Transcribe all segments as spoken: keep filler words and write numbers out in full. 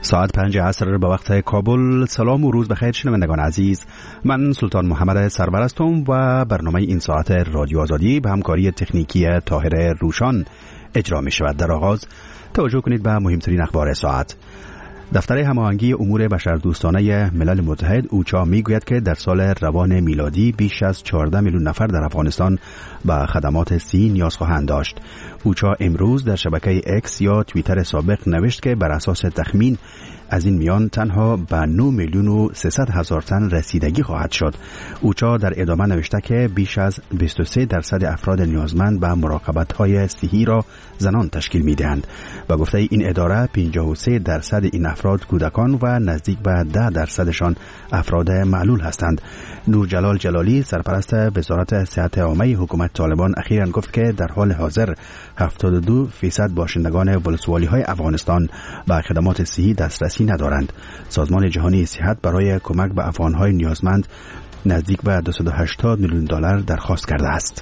ساعت پنج عصر به وقت کابل. سلام و روز بخیر شنوندگان عزیز، من سلطان محمد سرور هستم و برنامه این ساعت رادیو آزادی به همکاری تکنیکی طاهر روشان اجرا می شود. در آغاز توجه کنید به مهمترین اخبار ساعت. دفتر هماهنگی امور بشردوستانه ملل متحد اوچا میگوید که در سال روان میلادی بیش از چهارده میلیون نفر در افغانستان به خدمات صحی نیاز خواهند داشت. اوچا امروز در شبکه اکس یا توییتر سابق نوشت که بر اساس تخمین از این میان تنها به نه میلیون و سیصد هزار تن رسیدگی خواهد شد. اوچا در ادامه نوشته که بیش از بیست و سه درصد افراد نیازمند به مراقبت‌های صحی را زنان تشکیل می‌دهند و گفته این اداره پنجاه و سه درصد این افراد کودکان و نزدیک به ده درصدشان افراد معلول هستند. نور جلال جلالی سرپرست وزارت صحت عامه حکومت طالبان اخیراً گفت که در حال حاضر هفتاد و دو درصد باشندگان ولسوالی‌های افغانستان به خدمات صحی دسترسی ندارند. سازمان جهانی صحت برای کمک به افغان‌های نیازمند نزدیک به دویست و هشتاد میلیون دلار درخواست کرده است.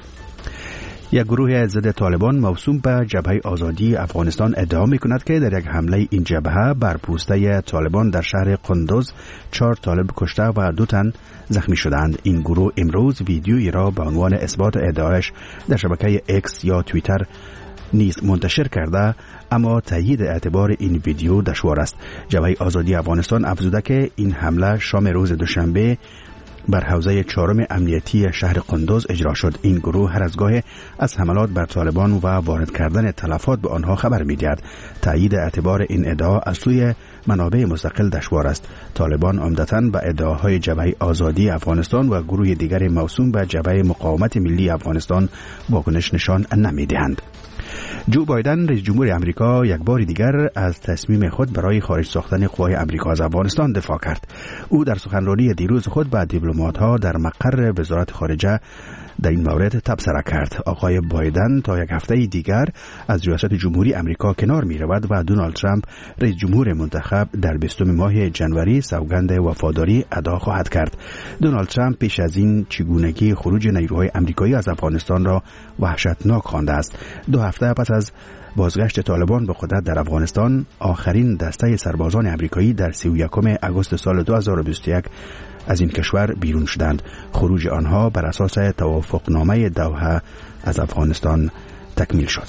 یک گروه ضد طالبان موسوم به جبهه آزادی افغانستان ادعا می‌کند که در یک حمله این جبهه بر پوسته طالبان در شهر قندوز چهار طالب کشته و دو تن زخمی شدند. این گروه امروز ویدیویی را به عنوان اثبات ادعایش در شبکه اکس یا توییتر نیز منتشر کرده، اما تایید اعتبار این ویدیو دشوار است. جبهه آزادی افغانستان افزوده که این حمله شام روز دوشنبه بر حوزه چهارم امنیتی شهر قندوز اجرا شد. این گروه هر از گاهی از حملات بر طالبان و وارد کردن تلفات به آنها خبر می‌دهد. تایید اعتبار این ادعا از سوی منابع مستقل دشوار است. طالبان عمدتاً به ادعاهای جبهه آزادی افغانستان و گروه دیگر موسوم به جبهه مقاومت ملی افغانستان واکنش نشان نمی‌دهند. جو بایدن رئیس جمهور امریکا یک بار دیگر از تصمیم خود برای خارج ساختن قوای امریکا از افغانستان دفاع کرد. او در سخنرانی دیروز خود به دیپلمات‌ها در مقر وزارت خارجه در این مورد تبصره کرد. آقای بایدن تا یک هفته دیگر از ریاست جمهوری امریکا کنار می رود و دونالد ترامپ رئیس جمهور منتخب در بیستم ماه جنوری سوگند وفاداری ادا خواهد کرد. دونالد ترامپ پیش از این چگونگی خروج نیروهای امریکایی از افغانستان را وحشتناک خوانده است. دو هفته پس از بازگشت طالبان به قدرت در افغانستان، آخرین دسته سربازان امریکایی در سی و یکم آگوست سال دو هزار و بیست و یک از این کشور بیرون شدند. خروج آنها بر اساس توافقنامه دوحه از افغانستان تکمیل شد.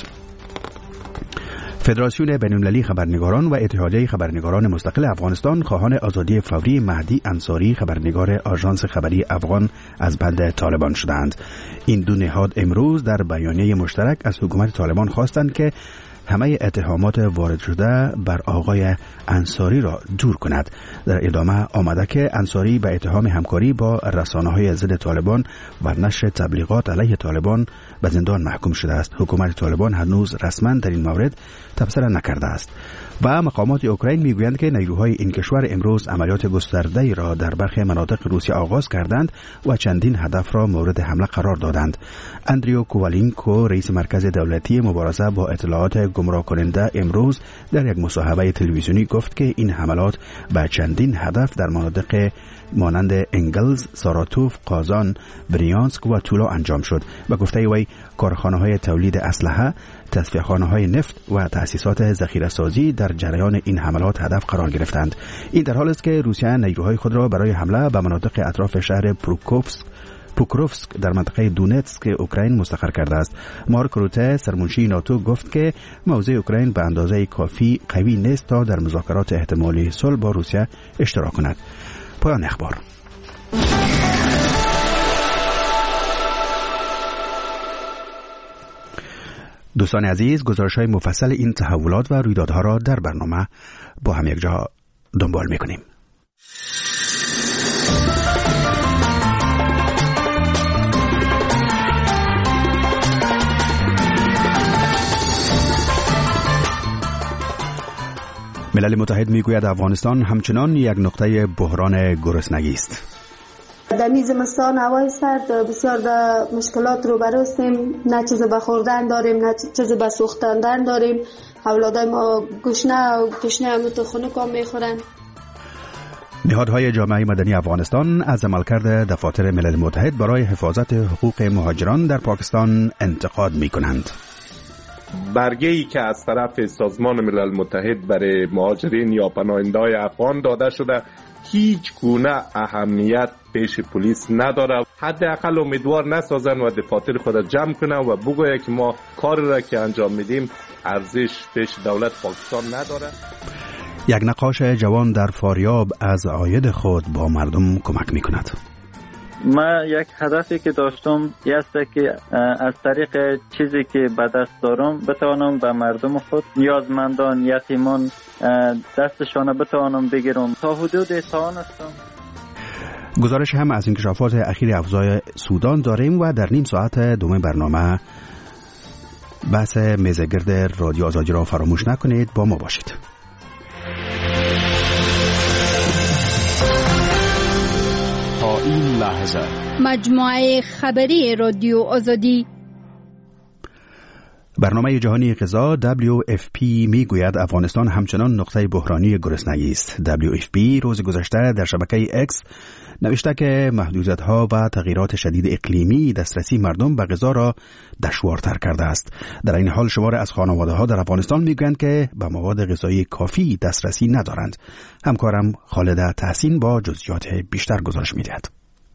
فدراسیون بین‌المللی خبرنگاران و اتحادیه خبرنگاران مستقل افغانستان خواهان آزادی فوری مهدی انصاری خبرنگار آژانس خبری افغان از بند طالبان شدند. این دو نهاد امروز در بیانیه مشترک از حکومت طالبان خواستند که همه اتهامات وارد شده بر آقای انصاری را دور کند. در ادامه آمده که انصاری به اتهام همکاری با رسانه‌های ضد طالبان و نشر تبلیغات علیه طالبان به زندان محکوم شده است. حکومت طالبان هنوز رسما در این مورد تبصره نکرده است. و مقامات اوکراین میگویند که نیروهای این کشور امروز عملیات گسترده‌ای را در برخی مناطق روسیه آغاز کردند و چندین هدف را مورد حمله قرار دادند. اندریو کووالینکو رئیس مرکز دولتی مبارزه با اطلاعات گمراه کننده امروز در یک مصاحبه تلویزیونی گفت که این حملات به چندین هدف در مناطق مانند انگلز، ساراتوف، قازان، بریانسک و تولا انجام شد و گفته وی کارخانه‌های تولید اسلحه، تصفیه‌خانه‌های نفت و تأسیسات ذخیره‌سازی در جریان این حملات هدف قرار گرفتند. این در حالی است که روسیه نیروهای خود را برای حمله به مناطق اطراف شهر پروکوفسک پوکروفسک در منطقه دونتسک اوکراین مستقر کرده است. مارک روته سرمنشی ناتو گفت که موضع اوکراین به اندازه کافی قوی نیست تا در مذاکرات احتمالی صلح با روسیه اشتراک کند. پایان اخبار. دوستان عزیز، گزارش‌های مفصل این تحولات و رویدادها را در برنامه با هم یک جا دنبال می‌کنیم. ملل متحد میگوید افغانستان همچنان یک نقطه بحران گرسنگی است. در میز زمستان هوای سرد بسیار به مشکلات روبرو هستیم. نه چیز به خوردن داریم، نه چیز به سوختاندن داریم. اولادای ما گشنه و گشنه هم تو خنک هم میخورن. نهادهای جامعه مدنی افغانستان از عملکرد دفاتر ملل متحد برای حفاظت حقوق مهاجران در پاکستان انتقاد میکنند. برگه‌ای که از طرف سازمان ملل متحد برای مهاجرین یا پناهنده‌های افغان داده شده هیچ گونه اهمیت پیش پلیس نداره. حداقل امیدوار نسازن و دفاتر خود جمع کنن و بگوید که ما کار را که انجام میدیم ارزش پیش دولت پاکستان نداره. یک نقاش جوان در فاریاب از عاید خود با مردم کمک میکند. من یک هدفی که داشتم است که از طریق چیزی که به دست دارم بتوانم به مردم خود، نیازمندان، یتیمان دستشان بتوانم بگیرم تا حدود توانستم. گزارش هم از انکشافات اخیر افزای سودان داریم و در نیم ساعت دوم برنامه بحث میزگرد رادیو آزادی را فراموش نکنید. با ما باشید. تا این لحظه مجموعه خبری رادیو آزادی. برنامه جهانی غذا دبلیو اف پی می گوید افغانستان همچنان نقطه بحرانی گرسنگی است. دبلیو اف پی روز گذشته در شبکه اکس نوشته که محدودیت‌ها و تغییرات شدید اقلیمی دسترسی مردم به غذا را دشوارتر کرده است. در این حال شمار از خانواده‌ها در افغانستان میگویند که به مواد غذایی کافی دسترسی ندارند. همکارم خالده تحسین با جزئیات بیشتر گزارش می‌دهد.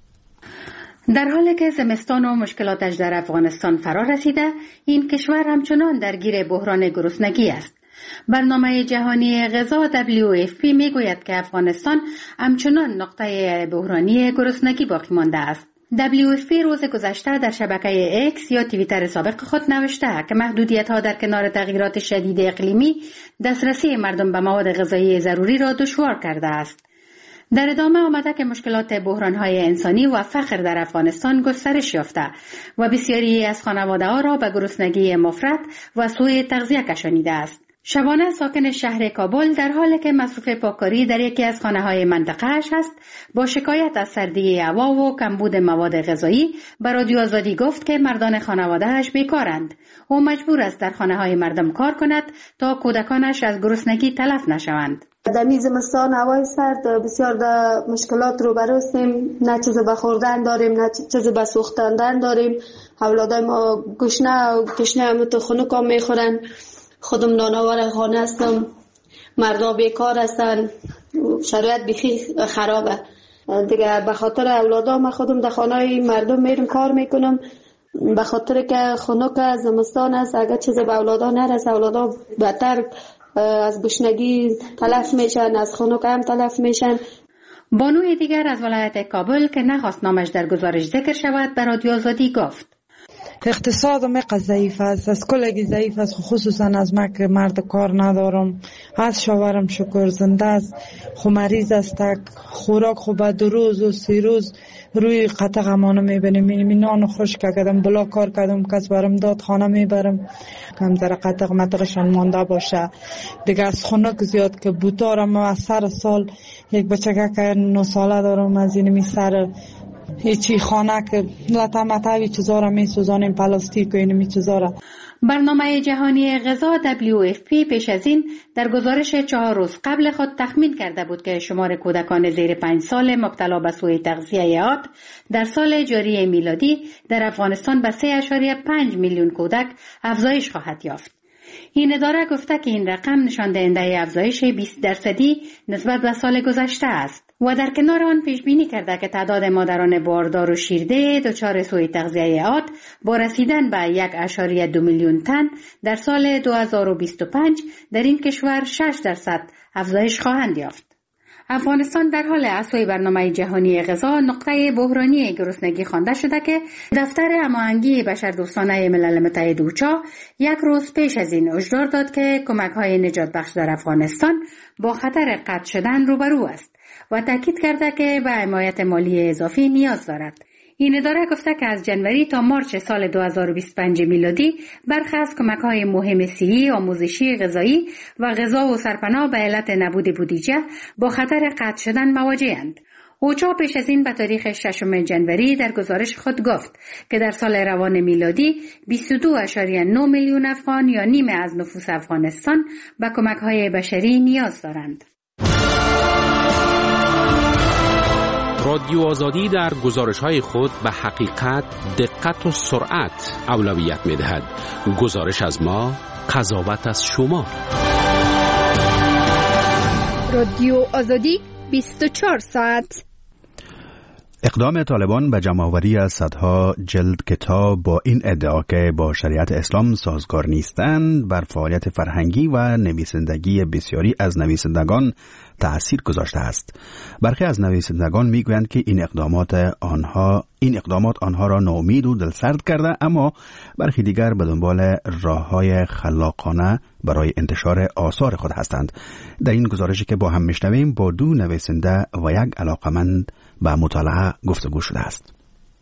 در حالی که زمستان و مشکلاتش در افغانستان فرا رسیده، این کشور همچنان درگیر بحران گرسنگی است. برنامه جهانی غذا دبلیو اف پی میگوید که افغانستان همچنان نقطه بحرانی گرسنگی باقی مانده است. دبلیو اف پی روز گذشته در شبکه اکس یا توییتر سابق خود نوشته که محدودیت‌ها در کنار تغییرات شدید اقلیمی دسترسی مردم به مواد غذایی ضروری را دشوار کرده است. در ادامه آمده که مشکلات بحران‌های انسانی و فقر در افغانستان گسترش یافته و بسیاری از خانواده‌ها را به گرسنگی مفرط و سوء تغذیه کشانیده است. شبانه ساکن شهر کابل در حالی که مصرف پاککاری در یکی از خانه‌های منطقه‌اش است، با شکایت از سردی هوا و کمبود مواد غذایی به رادیو آزادی گفت که مردان خانواده‌اش بیکارند. او مجبور است در خانه‌های مردم کار کند تا کودکانش از گرسنگی تلف نشوند. در این زمستان هوای سرد بسیار در مشکلات رو بروستیم، نه چیز به خوردن داریم نه چیز به سوختاندن داریم. اولادای ما گشنه و گشنه هم تو خنک هم میخورن. خودم نانوار خانه هستم، مردا بیکار هستن، شرایط بیخی خرابه دیگه. به خاطر اولادا من خودم در خانه مردم میرم کار میکنم، به خاطر که خنک زمستان است. اگر چیز به اولادا نرسه اولادا بدتر از گشنگی تلف میشن، از خنک هم تلف میشن. بانوی دیگر از ولایت کابل که نخواست نامش در گزارش ذکر شود به رادیو آزادی گفت اقتصاد مقدر ضعیف است، از کلگی ضعیف است، خصوصا از من که مرد کار ندارم. از شوهرم شکر زنده است، خو مریض است، خوراک خوب دو روز و سی روز روی قطع امانه میبینیم. این نان خشک کردم، بلا کار کردم، کس برم داد خانه میبرم کم در قطع مطقشان مانده باشه دیگه. از خنک زیاد که بوتارم از سر سال یک بچه که نو ساله دارم، از این می سر هیچی خانه که لطه مطوی چیزا را می سوزانیم، پلاستیک و این می چیزا را. برنامه جهانی غذا دبلیو اف پی پیش از این در گزارش چهار روز قبل خود تخمین کرده بود که شمار کودکان زیر پنج سال مبتلا به سوء تغذیه عاد در سال جاری میلادی در افغانستان به سه ممیز پنج میلیون کودک افزایش خواهد یافت. این اداره گفته که این رقم نشان دهنده افزایش بیست درصدی نسبت به سال گذشته است و در کنار آن پیش بینی کرده که تعداد مادران باردار و شیرده دچار سوء تغذیه عاد با رسیدن به یک ممیز دو میلیون تن در سال دو هزار و بیست و پنج در این کشور شش درصد افزایش خواهند یافت. افغانستان در حال احیای برنامه جهانی غذا نقطه بحرانی گرسنگی خوانده شده که دفتر هماهنگی بشردوستانه ملل متحد اوچا یک روز پیش از این هشدار داد که کمک‌های نجات بخش در افغانستان با خطر قطع شدن روبرو است و تاکید کرده که به حمایت مالی اضافی نیاز دارد. این اداره گفته که از جنوری تا مارچ سال دو هزار و بیست و پنج میلادی برخی از کمک‌های مهم صحی، آموزشی، غذایی و غذا و سرپناه به علت نبود بودجه با خطر قطع شدن مواجه‌اند. اوچا پیش از این به تاریخ ششم جنوری در گزارش خود گفت که در سال روان میلادی بیست و دو ممیز نه میلیون افغان یا نیمه از نفوس افغانستان به کمک‌های بشری نیاز دارند. رادیو آزادی در گزارش‌های خود به حقیقت، دقت و سرعت اولویت می‌دهد. گزارش از ما، قضاوت از شما. رادیو آزادی بیست و چهار ساعت. اقدام طالبان به جمع‌آوری از صدها جلد کتاب با این ادعا که با شریعت اسلام سازگار نیستند بر فعالیت فرهنگی و نویسندگی بسیاری از نویسندگان تأثیر گذاشته است. برخی از نویسندگان میگویند که این اقدامات آنها این اقدامات آنها را ناامید و دلسرد کرده، اما برخی دیگر به دنبال راه‌های خلاقانه برای انتشار آثار خود هستند. در این گزارشی که با هم میشنویم با دو نویسنده و یک علاقمند به مطالعه گفتگو شده است.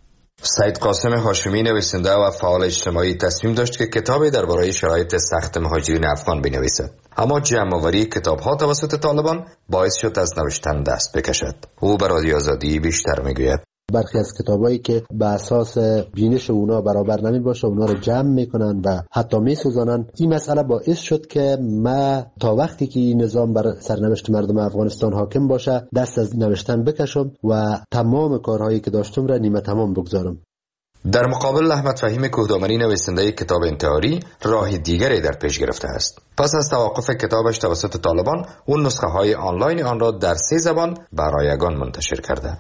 سید قاسم هاشمی نویسنده و فعال اجتماعی تصمیم داشت که کتابی درباره شرایط سخت مهاجرین افغان بنویسد، اما جمع‌آوری کتاب‌ها توسط طالبان باعث شد از نوشتن دست بکشد. او به رادیو آزادی بیشتر میگوید. برخی از کتابایی که به اساس بینش اونا برابر نمی باشه اونا رو جمع میکنن و حتی میسوزانن. این مسئله باعث شد که ما تا وقتی که این نظام بر سرنوشت مردم افغانستان حاکم باشه دست از نوشتن بکشم و تمام کارهایی که داشتم را نیمه تمام بگذارم. در مقابل احمد فهیم کوهدامنی نویسنده کتاب انتحاری راه دیگری در پیش گرفته است. پس از توقف کتابش توسط طالبان، اون نسخه های آنلاین آن را در سه زبان برایگان منتشر کرده.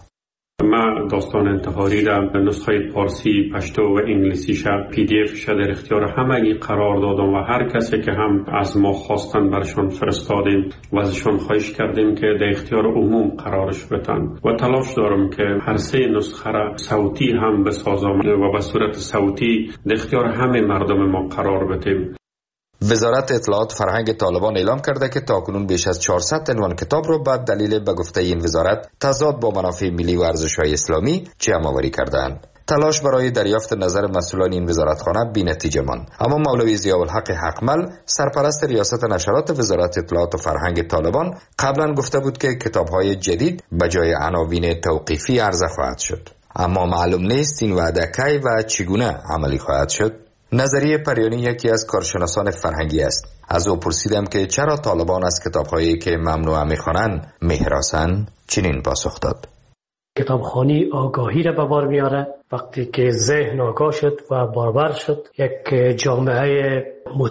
ما داستان انتحاری را به نسخه پارسی، پشتو و انگلیسی شد پی دی اف شد در اختیار همگی قرار دادم و هر کسی که هم از ما خواستن برشان فرستادیم و ازشان خواهش کردیم که در اختیار عموم قرارش بدن و تلاش دارم که هر سه نسخه را صوتی هم بسازم و به صورت صوتی در اختیار همه مردم ما قرار بدیم. وزارت اطلاعات فرهنگ طالبان اعلام کرده که تاکنون بیش از چهارصد عنوان کتاب را به دلیل به گفته این وزارت تضاد با منافع ملی و ارزش‌های اسلامی جمع‌آوری کرده‌اند. تلاش برای دریافت نظر مسئولان این وزارتخانه بی‌نتیجه ماند، اما مولوی ضیاءالحق حقمل سرپرست ریاست نشرات وزارت اطلاعات و فرهنگ طالبان قبلا گفته بود که کتاب‌های جدید به جای عناوین توقیفی عرضه خواهد شد، اما معلوم نیست این وعده کی و چگونه عملی خواهد شد. نظریه پریانی یکی از کارشناسان فرهنگی است. از او پرسیدم که چرا طالبان از کتاب‌هایی که ممنوع می‌خوانند می‌هراسند. چنین پاسخ داد: کتابخوانی آگاهی را به بار میاره. وقتی که ذهن آگاه شد و بارور شد، یک جامعه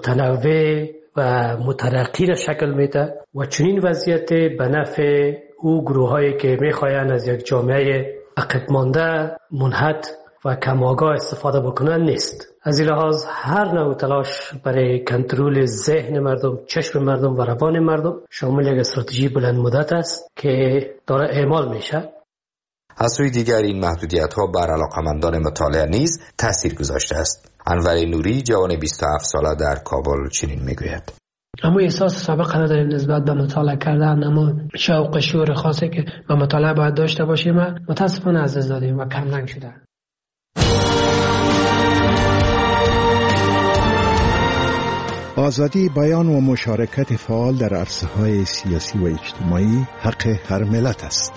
متنوع و مترقی را شکل میده و چنین وضعیت به نفع او گروهایی که میخواین از یک جامعه عقب مانده، منحط و کم آگاه استفاده بکنن نیست. از این لحاظ هر نوع تلاش برای کنترل ذهن مردم، چشم مردم و روان مردم شامل یک استراتژی بلند مدت است که داره اعمال میشه. از سوی دیگر این محدودیت ها بر علاقمندان مطالعه نیز تاثیر گذاشته است. انور نوری جوان بیست و هفت ساله در کابل چنین میگوید: اما احساس سابقه نداریم نسبت به مطالعه کردن، اما شوق شعور خاصی که به مطالعه باید داشته باشیم متاسفانه از دست دادیم و کم رنگ شده. آزادی بیان و مشارکت فعال در عرصه‌های سیاسی و اجتماعی حق هر ملت است.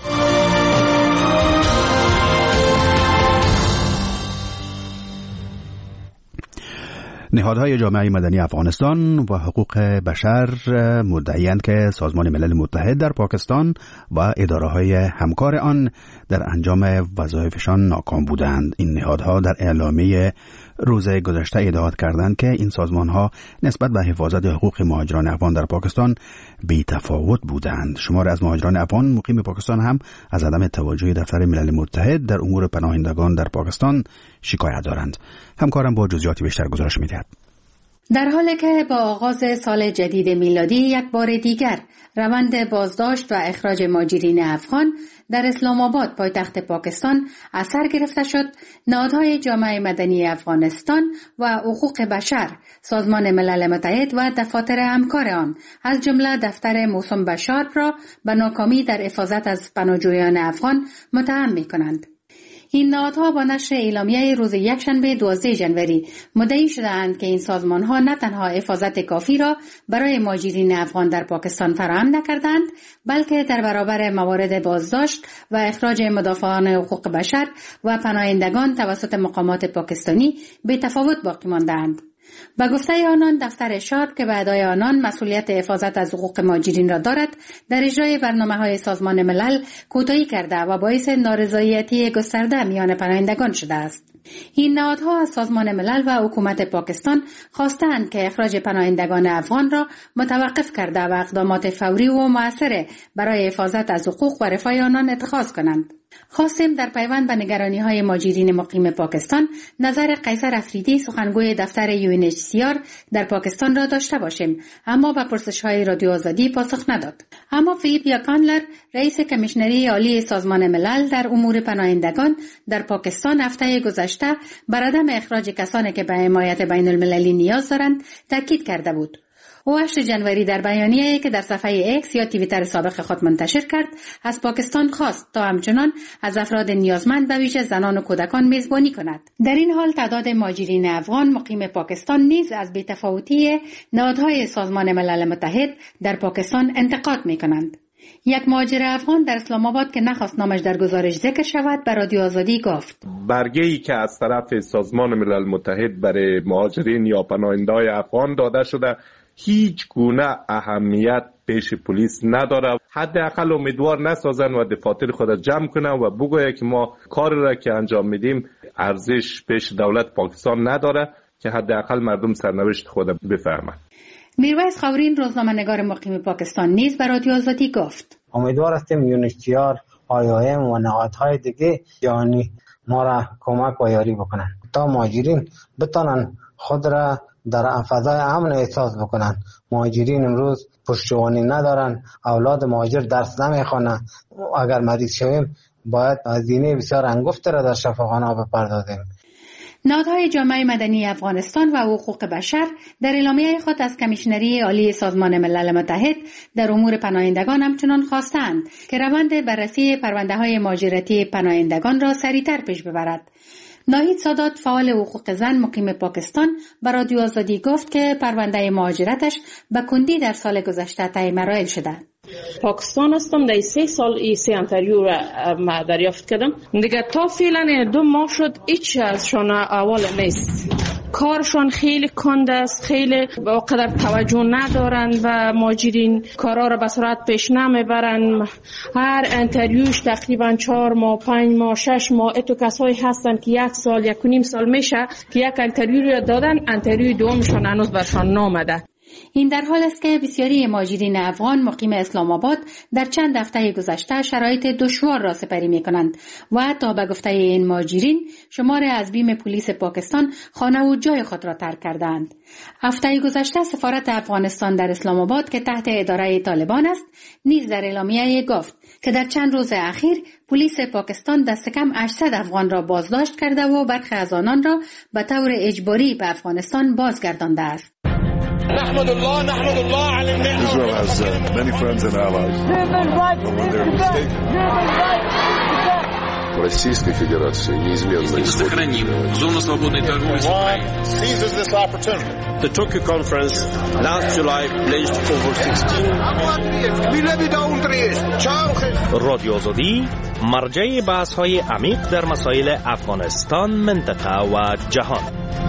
نهادهای جامعه مدنی افغانستان و حقوق بشر مدعی‌اند که سازمان ملل متحد در پاکستان و اداره‌های همکار آن در انجام وظایفشان ناکام بودند. این نهادها در اعلامیه روز گذشته ادعا کردند که این سازمان‌ها نسبت به حفاظت حقوق مهاجران افغان در پاکستان بی‌تفاوت بودند. شمار از مهاجران افغان مقیم پاکستان هم از عدم توجه دفتر ملل متحد در امور پناهندگان در پاکستان شکایت دارند. همکارم با جزئیات بیشتر گزارش می‌دهد. در حالی که با آغاز سال جدید میلادی یک بار دیگر روند بازداشت و اخراج مهاجرین افغان در اسلام آباد پایتخت پاکستان اثر گرفته شد، نهادهای جامعه مدنی افغانستان و حقوق بشر، سازمان ملل متحد و دفاتر همکار آن از جمله دفتر موسوم به شارپ را به ناکامی در حفاظت از پناهجویان افغان متهم می‌کنند. این نهادها با نشر اعلامیه روز یکشنبه دوازده ژانویه مدعی شدند که این سازمان‌ها نه تنها حفاظت کافی را برای مهاجرین افغان در پاکستان فراهم نکردند، بلکه در برابر موارد بازداشت و اخراج مدافعان حقوق بشر و پناهندگان توسط مقامات پاکستانی بی‌تفاوت باقی ماندند. و گفته آنان دفتر اشار که به ادای آنان مسئولیت حفاظت از حقوق مهاجرین را دارد در اجرای برنامه‌های سازمان ملل کوتاهی کرده و باعث نارضایتی گسترده میان پناهندگان شده است. این نهادها از سازمان ملل و حکومت پاکستان خواستند که اخراج پناهندگان افغان را متوقف کرده و اقدامات فوری و مؤثر برای حفاظت از حقوق و رفاه آنان اتخاذ کنند. خواستیم در پیوند به نگرانی‌های مهاجرین مقیم پاکستان نظر قیصر افریدی سخنگوی دفتر یو ان اچ سی آر در پاکستان را داشته باشیم، اما به پرسش‌های رادیو آزادی پاسخ نداد. اما فیلیپ کانلر رئیس کمیشنری عالی سازمان ملل در امور پناهندگان در پاکستان هفته گذشته بر عدم اخراج کسانی که به حمایت بین المللی نیاز دارند تاکید کرده بود. او هشتم جنوری در بیانیه‌ای که در صفحه اکس یا توییتر سابق خود منتشر کرد از پاکستان خواست تا همچنان از افراد نیازمند به ویژه زنان و کودکان میزبانی کند. در این حال تعداد مهاجرین افغان مقیم پاکستان نیز از بی‌تفاوتی نهادهای سازمان ملل متحد در پاکستان انتقاد می‌کنند. یک مهاجر افغان در اسلام آباد که نخواست نامش در گزارش ذکر شود به رادیو آزادی گفت: برگه‌ای که از طرف سازمان ملل متحد برای مهاجرین یا پناهنده‌های افغان داده شده هیچ گونه اهمیت پیش پلیس نداره. حداقل امیدوار نسازن و دفاتر خود جمع کنن و بگوید که ما کاری را که انجام میدیم ارزش پیش دولت پاکستان نداره، که حداقل مردم سرنوشت خود بفهمند. میرویس خاورین روزنامه‌نگار مقیم پاکستان نیز به رادیو آزادی گفت: امیدوار هستیم یو ان اچ سی آر، آی او ام و نهادهای دیگه جهانی ما را کمک و یاری بکنن تا مهاجرین بتونن خود را در فضای امن احساس بکنن. مهاجرین امروز پشتوانه ندارن، اولاد مهاجر درس نمیخوانن. اگر مریض شویم باید هزینه بسیار انگفت را در شفاخانه بپردازیم. نهادهای جامعه مدنی افغانستان و حقوق بشر در اعلامیه خود از کمیشنری عالی سازمان ملل متحد در امور پناهندگان همچنان خواستند که روند بررسی پرونده‌های مهاجرتی پناهندگان را سریعتر پیش ببرد. ناهید سادات فعال حقوق زن مقیم پاکستان به رادیو آزادی گفت که پرونده مهاجرتش به کندی در سال گذشته طی مراحل شده. پاکستان هستم، در سه سال ای سه انتریو را دریافت کردم. دیگه تا فعلا دو ماه شد هیچ ازشان اول نیست. کارشان خیلی کند است، خیلی با قدر توجه ندارن و مهاجرین کارا را به سرعت پیش نمیبرن. هر انتریوش تقریبا چهار ماه، پنج ماه، شش ماه. اتو کسایی هستن که یک سال، یک و نیم سال میشه که یک انتریو را دادن، انتریو دومشان هنوز برشان نامده. این در حال است که بسیاری مهاجرین افغان مقیم اسلام آباد در چند هفته گذشته شرایط دشوار را سپری می کنند و تا به گفته این مهاجرین شمار از بیم پلیس پاکستان خانه و جای خود را ترک کردند. هفته گذشته سفارت افغانستان در اسلام آباد که تحت اداره طالبان است نیز در اعلامیه گفت که در چند روز اخیر پلیس پاکستان دست کم هشتصد افغان را بازداشت کرده و برخی از آنان را به طور اجباری به افغانستان بازگردانده است. نحمد الله نحمد الله على النعمة. Israel has uh, many friends and allies. Российской Федерации неизменно сохраним зону свободной торговли с Украиной. Seizes this opportunity. The Tokyo conference last July pledged over sixteen. رادیو آزادی مرجع بحث‌های عمیق در مسائل افغانستان، منطقه و جهان.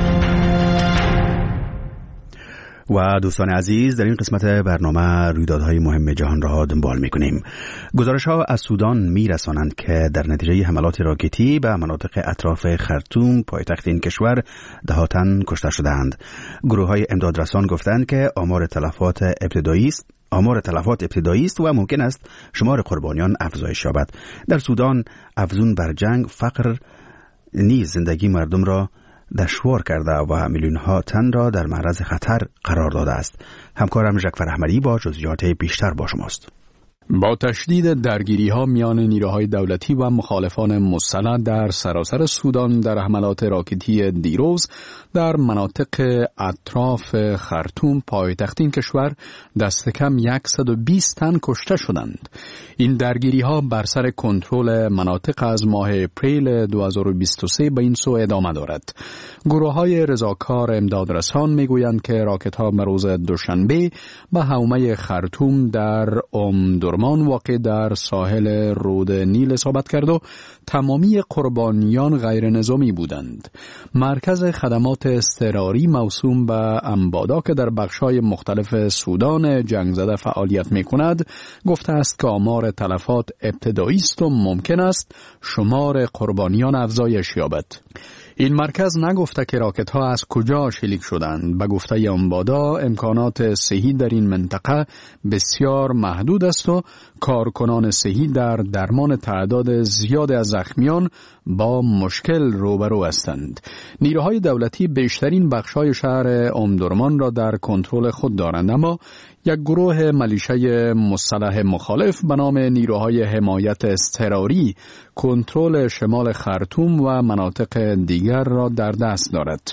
و دوستان عزیز، در این قسمت برنامه رویدادهای مهم جهان را دنبال می‌کنیم. گزارش‌ها از سودان می‌رسانند که در نتیجه حملات راکتی به مناطق اطراف خرطوم پایتخت این کشور ده تن کشته شدند. گروه‌های امدادرسان گفتند که آمار تلفات ابتدایی است آمار تلفات ابتدایی است و ممکن است شمار قربانیان افزایش یابد. در سودان افزون بر جنگ، فقر نیز زندگی مردم را دشوار کرده و میلیون ها تن را در معرض خطر قرار داده است. همکارم ژکفر احمدی با جزئیات بیشتر با شماست. با تشدید درگیری‌ها میان نیروهای دولتی و مخالفان مسلح در سراسر سودان در حملات راکتی دیروز در مناطق اطراف خرطوم پایتخت این کشور دست کم صد و بیست تن کشته شدند. این درگیری‌ها بر سر کنترل مناطق از ماه اپریل دو هزار و بیست و سه به این سو ادامه دارد. گروه‌های رضاکار امدادرسان میگویند که راکت‌ها به روز دوشنبه به حومه خرطوم در ام امدرمان واقع در ساحل رود نیل اصابت کرد و تمامی قربانیان غیر نظامی بودند. مرکز خدمات اضطراری موسوم به امبادا که در بخش‌های مختلف سودان جنگ زده فعالیت می‌کند گفته است که آمار تلفات ابتدایی است و ممکن است شمار قربانیان افزایش یابد. این مرکز نگفته که راکت ها از کجا شلیک شدند. به گفته امبادا امکانات صحی در این منطقه بسیار محدود است و کارکنان صحی در درمان تعداد زیاد از زخمیان با مشکل روبرو هستند. نیروهای دولتی بیشترین بخش‌های شهر امدرمان را در کنترل خود دارند، اما یک گروه ملیشه مسلح مخالف به نام نیروهای حمایت اضطراری کنترل شمال خرطوم و مناطق دیگر را در دست دارد.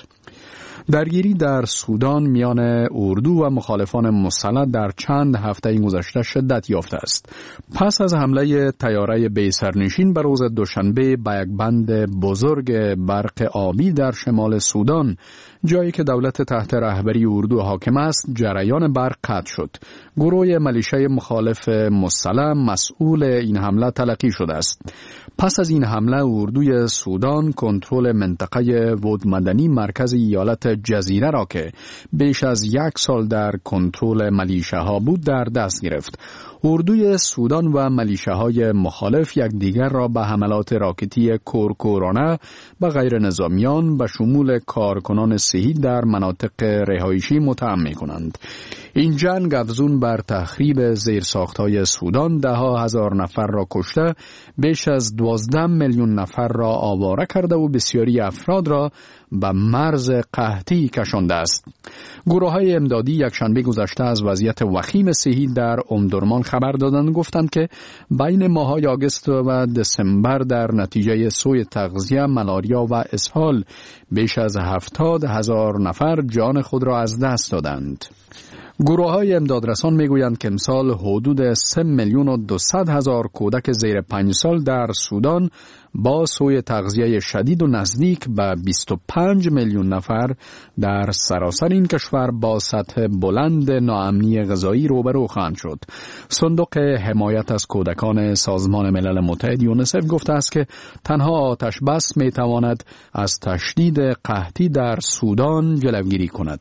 درگیری در سودان میان اردو و مخالفان مسلح در چند هفته گذشته شدت یافته است. پس از حمله طیاره بی سرنشین به روز دوشنبه به یک بند بزرگ برق آبی در شمال سودان، جایی که دولت تحت رهبری اردو حاکم است، جریان برق قطع شد. گروه ملیشه مخالف مسلح مسئول این حمله تلقی شده است. پس از این حمله اردوی سودان کنترل منطقه ود مدنی مرکز ایالت جزیره را که بیش از یک سال در کنترل ملیشه ها بود در دست گرفت. اردوی سودان و ملیشه های مخالف یکدیگر را به حملات راکتی کورکورانه به غیر نظامیان به شمول کارکنان صحی در مناطق رهایشی متهم می‌کنند. این جنگ افزون بر تخریب زیرساخت‌های سودان ده ها هزار نفر را کشته، بیش از دوازده میلیون نفر را آواره کرده و بسیاری افراد را به مرز قحطی کشانده است. گروه‌های امدادی یکشنبه گذشته از وضعیت وخیم صحی در امدرمان خبر دادند، گفتند که بین ماه‌های آگوست و دسامبر در نتیجه سوء تغذیه، ملاریا و اسهال بیش از هفتاد هزار نفر جان خود را از دست دادند. گروه‌های امدادرسان میگویند که امسال حدود سه میلیون و دویست هزار کودک زیر پنج سال در سودان با سوء تغذیه شدید و نزدیک به بیست و پنج میلیون نفر در سراسر این کشور با سطح بلند ناامنی غذایی روبرو خواهند شد. صندوق حمایت از کودکان سازمان ملل متحد یونیسف گفته است که تنها آتش بس میتواند از تشدید قحطی در سودان جلوگیری کند.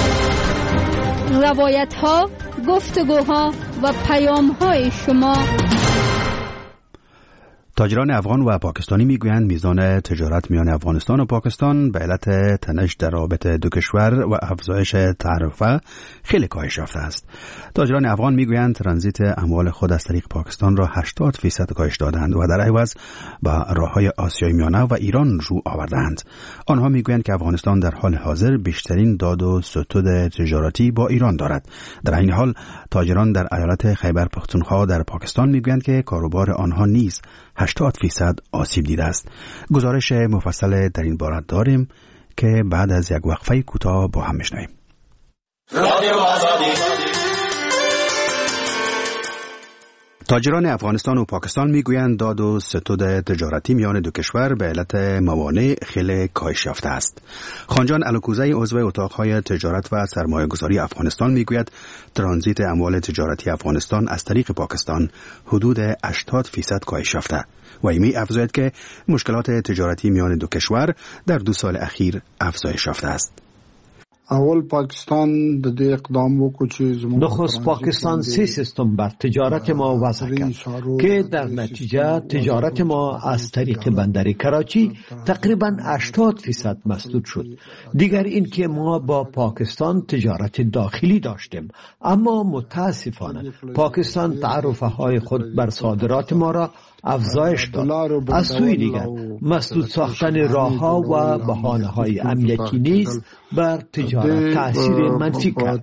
روایت ها، گفتگوها و پیام های شما. تاجران افغان و پاکستانی میگویند میزان تجارت میان افغانستان و پاکستان به علت تنش در رابطه دو کشور و افزایش تعرفه خیلی کاهش یافته است. تاجران افغان میگویند ترانزیت اموال خود از طریق پاکستان را هشتاد فیصد کاهش دادند و در عوض به راههای آسیای میانه و ایران رو آوردند. آنها میگویند که افغانستان در حال حاضر بیشترین داد و ستد تجارتی با ایران دارد. در این حال تاجران در ایالت خیبر پختونخوا در پاکستان میگویند که کاروبار آنها نیز هشتاد فیصد آسیب دیده است. گزارش مفصل در این باره داریم که بعد از یک وقفه کوتاه با هم میشنویم. تاجران افغانستان و پاکستان میگویند داد و ستد تجارتی میان دو کشور به علت موانع خیلی کاهش یافته است. خانجان الکوزی عضو اتاقهای تجارت و سرمایه گذاری افغانستان میگوید ترانزیت اموال تجارتی افغانستان از طریق پاکستان حدود هشتاد فیصد کاهش یافته و می افزاید که مشکلات تجارتی میان دو کشور در دو سال اخیر افزایش یافته است. اول پاکستان د دې اقدام وکړ چې زموږ نخست پاکستان سه سیستم بر تجارت ما وضع کرد که در نتیجه تجارت ما از طریق بندر کراچی تقریبا هشتاد فیصد مسدود شد. دیگر این که ما با پاکستان تجارت داخلی داشتیم، اما متاسفانه پاکستان تعرفه های خود بر صادرات ما را افزایش داد. از سوی دیگر مسدود ساختن راه‌ها و بهانه‌های امنیتی نیز بر تجارت تاثیر منفی کرد.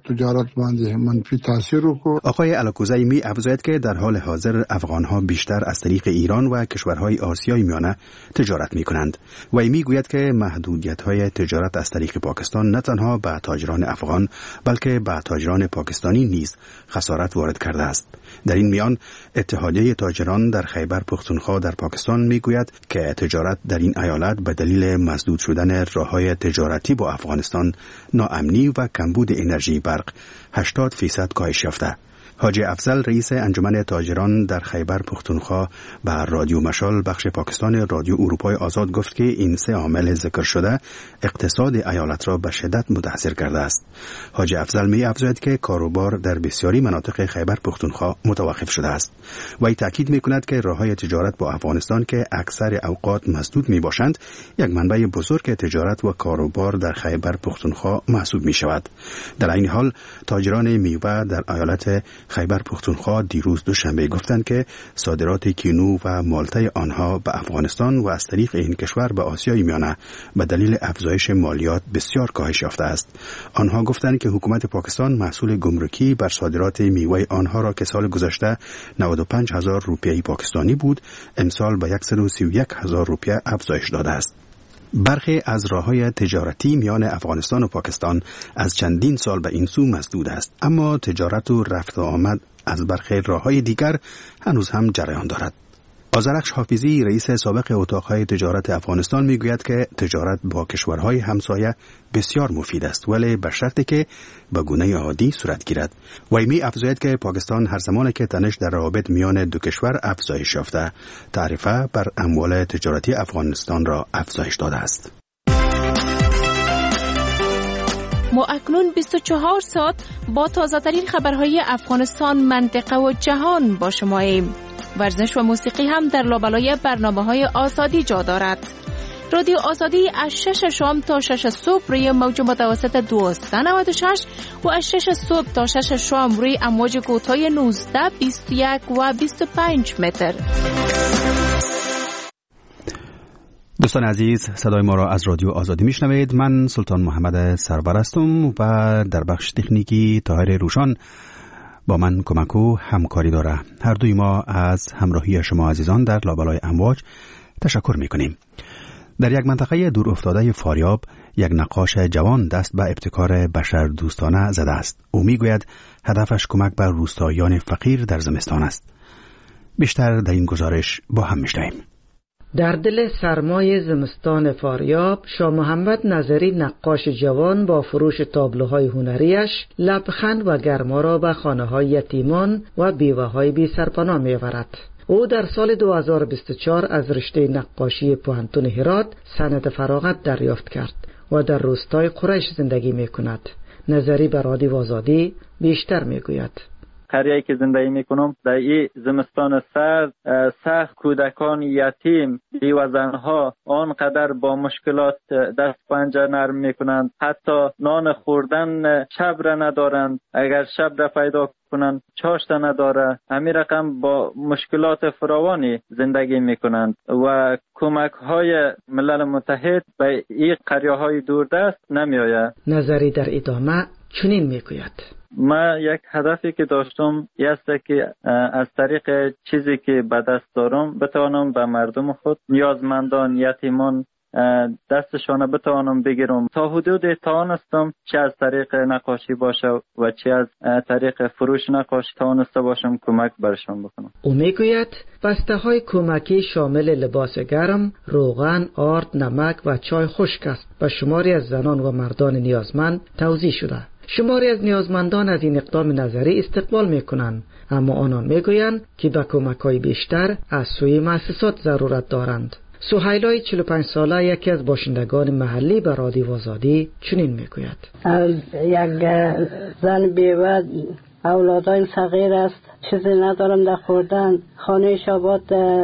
آقای الکوزی می افزاید که در حال حاضر افغان‌ها بیشتر از طریق ایران و کشورهای آسیای میانه تجارت می‌کنند و می گوید که محدودیت‌های تجارت از طریق پاکستان نه تنها به تاجران افغان بلکه به تاجران پاکستانی نیز خسارت وارد کرده است. در این میان اتحادیه تاجران در خیبر پختونخوا در پاکستان میگوید که تجارت در این ایالت به دلیل مسدود شدن راه‌های تجارتی با افغانستان، ناامنی و کمبود انرژی برق هشتاد فیصد کاهش یافته. حاجی افضل رئیس انجمن تاجران در خیبر پختونخوا به رادیو مشال بخش پاکستان رادیو اروپای آزاد گفت که این سه عامل ذکر شده اقتصاد ایالت را به شدت متاثر کرده است. حاجی افضل می افزاید که کاروبار در بسیاری مناطق خیبر پختونخوا متوقف شده است. وی تاکید می کند که راههای تجارت با افغانستان که اکثر اوقات مسدود می باشند یک منبع بزرگ تجارت و کاروبار در خیبر پختونخوا محسوب می شود. در این حال تاجران میوه در ایالت خیبر پختونخوا دیروز دوشنبه گفتند که صادرات کینو و مالته آنها به افغانستان و از طریق این کشور به آسیای میانه به دلیل افزایش مالیات بسیار کاهش یافته است. آنها گفتند که حکومت پاکستان محصول گمرکی بر صادرات میوه آنها را که سال گذشته نود و پنج هزار روپیه پاکستانی بود، امسال به صد و سی و یک هزار روپیه افزایش داده است. برخی از راه‌های تجارتی میان افغانستان و پاکستان از چندین سال به این سو مسدود است، اما تجارت و رفت و آمد از برخی راه‌های دیگر هنوز هم جریان دارد. آذرخش حافظی رئیس سابق اتاقهای تجارت افغانستان میگوید که تجارت با کشورهای همسایه بسیار مفید است، ولی به شرطی که به گونه عادی صورت گیرد. وی می افزاید که پاکستان هر زمانی که تنش در روابط میان دو کشور افزایش یافته، تعرفه بر اموال تجارتی افغانستان را افزایش داده است. ما اکنون بیست و چهار ساعت با تازه‌ترین خبرهای افغانستان، منطقه و جهان با شماییم. ورزش و موسیقی هم در لابلای برنامه‌های آزادی جا دارد. رادیو آزادی از شش شام تا شش صبح روی موج متوسط دویست و نود و شش و از شش صبح تا شش شام روی امواج کوتاه نوزده، بیست و یک و بیست و پنج متر. دوستان عزیز، صدای ما را از رادیو آزادی میشنوید. من سلطان محمد سرور هستم و در بخش تکنیکی طاهر روشان با من کمک و همکاری داره. هر دوی ما از همراهی شما عزیزان در لابلای امواج تشکر میکنیم. در یک منطقه دور افتاده فاریاب یک نقاش جوان دست به ابتکار بشر دوستانه زده است. او میگوید هدفش کمک به روستاییان فقیر در زمستان است. بیشتر در این گزارش با هم میشنویم. در دل سرمای زمستان فاریاب، شاه محمد نظری نقاش جوان با فروش تابلوهای هنریش لبخند و گرما را به خانه‌های یتیمان و بیوه‌های بی سرپناه می‌آورد. او در سال دو هزار و بیست و چهار از رشته نقاشی پوهنتون هرات سند فراغت دریافت کرد و در روستای قریش زندگی می‌کند. نظری به رادیو آزادی بیشتر می‌گوید. قریه‌ای که زندگی میکنم در این زمستان سرد، سخت کودکان یتیم، بیوه زنها آنقدر با مشکلات دست پنجه نرم میکنند، حتی نان خوردن شب را ندارند، اگر شب را پیدا کنند چاشت نداره. همین رقم با مشکلات فراوانی زندگی میکنند و کمک های ملل متحد به این قریه های دوردست نمی آید. نظری در ادامه چنین میگوید: ما یک هدفی که داشتم است که از طریق چیزی که به دست دارم بتوانم به مردم خود، نیازمندان، یتیمان دستشان بتوانم بگیرم. تا حدود توانستم چه از طریق نقاشی باشه و چه از طریق فروش نقاشی توانسته باشم کمک برشان بکنم. او میگوید بسته های کمکی شامل لباس گرم، روغن، آرد، نمک و چای خشک است و شماری از زنان و مردان نیازمند توزیع شده. شماری از نیازمندان از این اقدام نظری استقبال میکنند، اما آنان میگویند که به کمک‌های بیشتر از سوی مؤسسات ضرورت دارند. سهیلای چهل و پنج ساله یکی از باشندگان محلی به رادیو آزادی چنین میگوید: یک زن بیوه، اولادای صغیر است، چیزی ندارم در خوردن. خانه شابات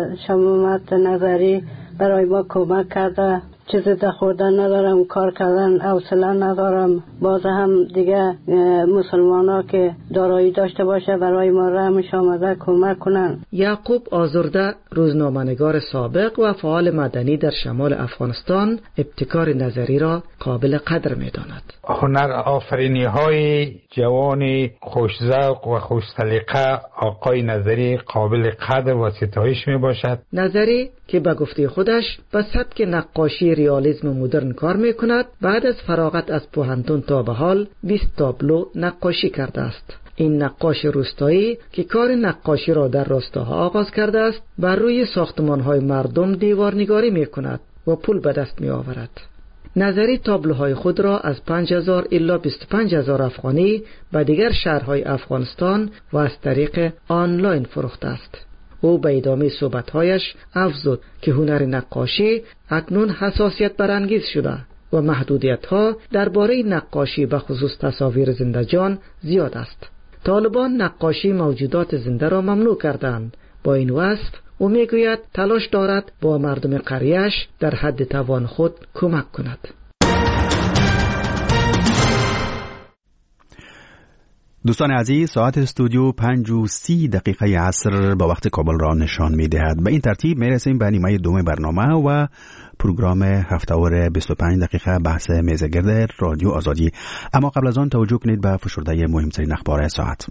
شمامت نظری برای ما کمک کرده، چیزی در خوردن ندارم، کار کردن حوصله ندارم. باز هم دیگه مسلمان ها که دارایی داشته باشه برای ما رحمش آمده کمک کنن. یعقوب آزرده، روزنامه‌نگار سابق و فعال مدنی در شمال افغانستان، ابتکار نظری را قابل قدر می‌داند. هنر آفرینی های جوان خوش‌ذوق و خوش سلیقه آقای نظری قابل قدر و ستایش میباشد. نظری که به گفته خودش به سبک نقاشی ریالیسم مدرن کار میکند، بعد از فراغت از پوهنتون تا به حال بیست تابلو نقاشی کرده است. این نقاش روستایی که کار نقاشی را در روستاها آغاز کرده است، بر روی ساختمان‌های مردم دیوارنگاری میکند و پول به دست میآورد. نظری تابلوهای خود را از پنج هزار الی بیست و پنج هزار افغانی به دیگر شهرهای افغانستان و از طریق آنلاین فروخته است. او به ادامه صحبت‌هایش افزود که هنر نقاشی اکنون حساسیت برانگیز شده و محدودیت‌ها درباره نقاشی به خصوص تصاویر زنده جان زیاد است. طالبان نقاشی موجودات زنده را ممنوع کردند. با این وصف او میگوید تلاش دارد با مردم قریه‌اش در حد توان خود کمک کند. دوستان عزیز، ساعت استودیو پنج و سی دقیقه عصر با وقت کابل را نشان می دهد. به این ترتیب می رسیم به نیمه دوم برنامه و پروگرام هفته‌وار بیست و پنج دقیقه بحث میزگرد رادیو آزادی. اما قبل از آن توجه کنید به فشرده مهمترین اخبار ساعت.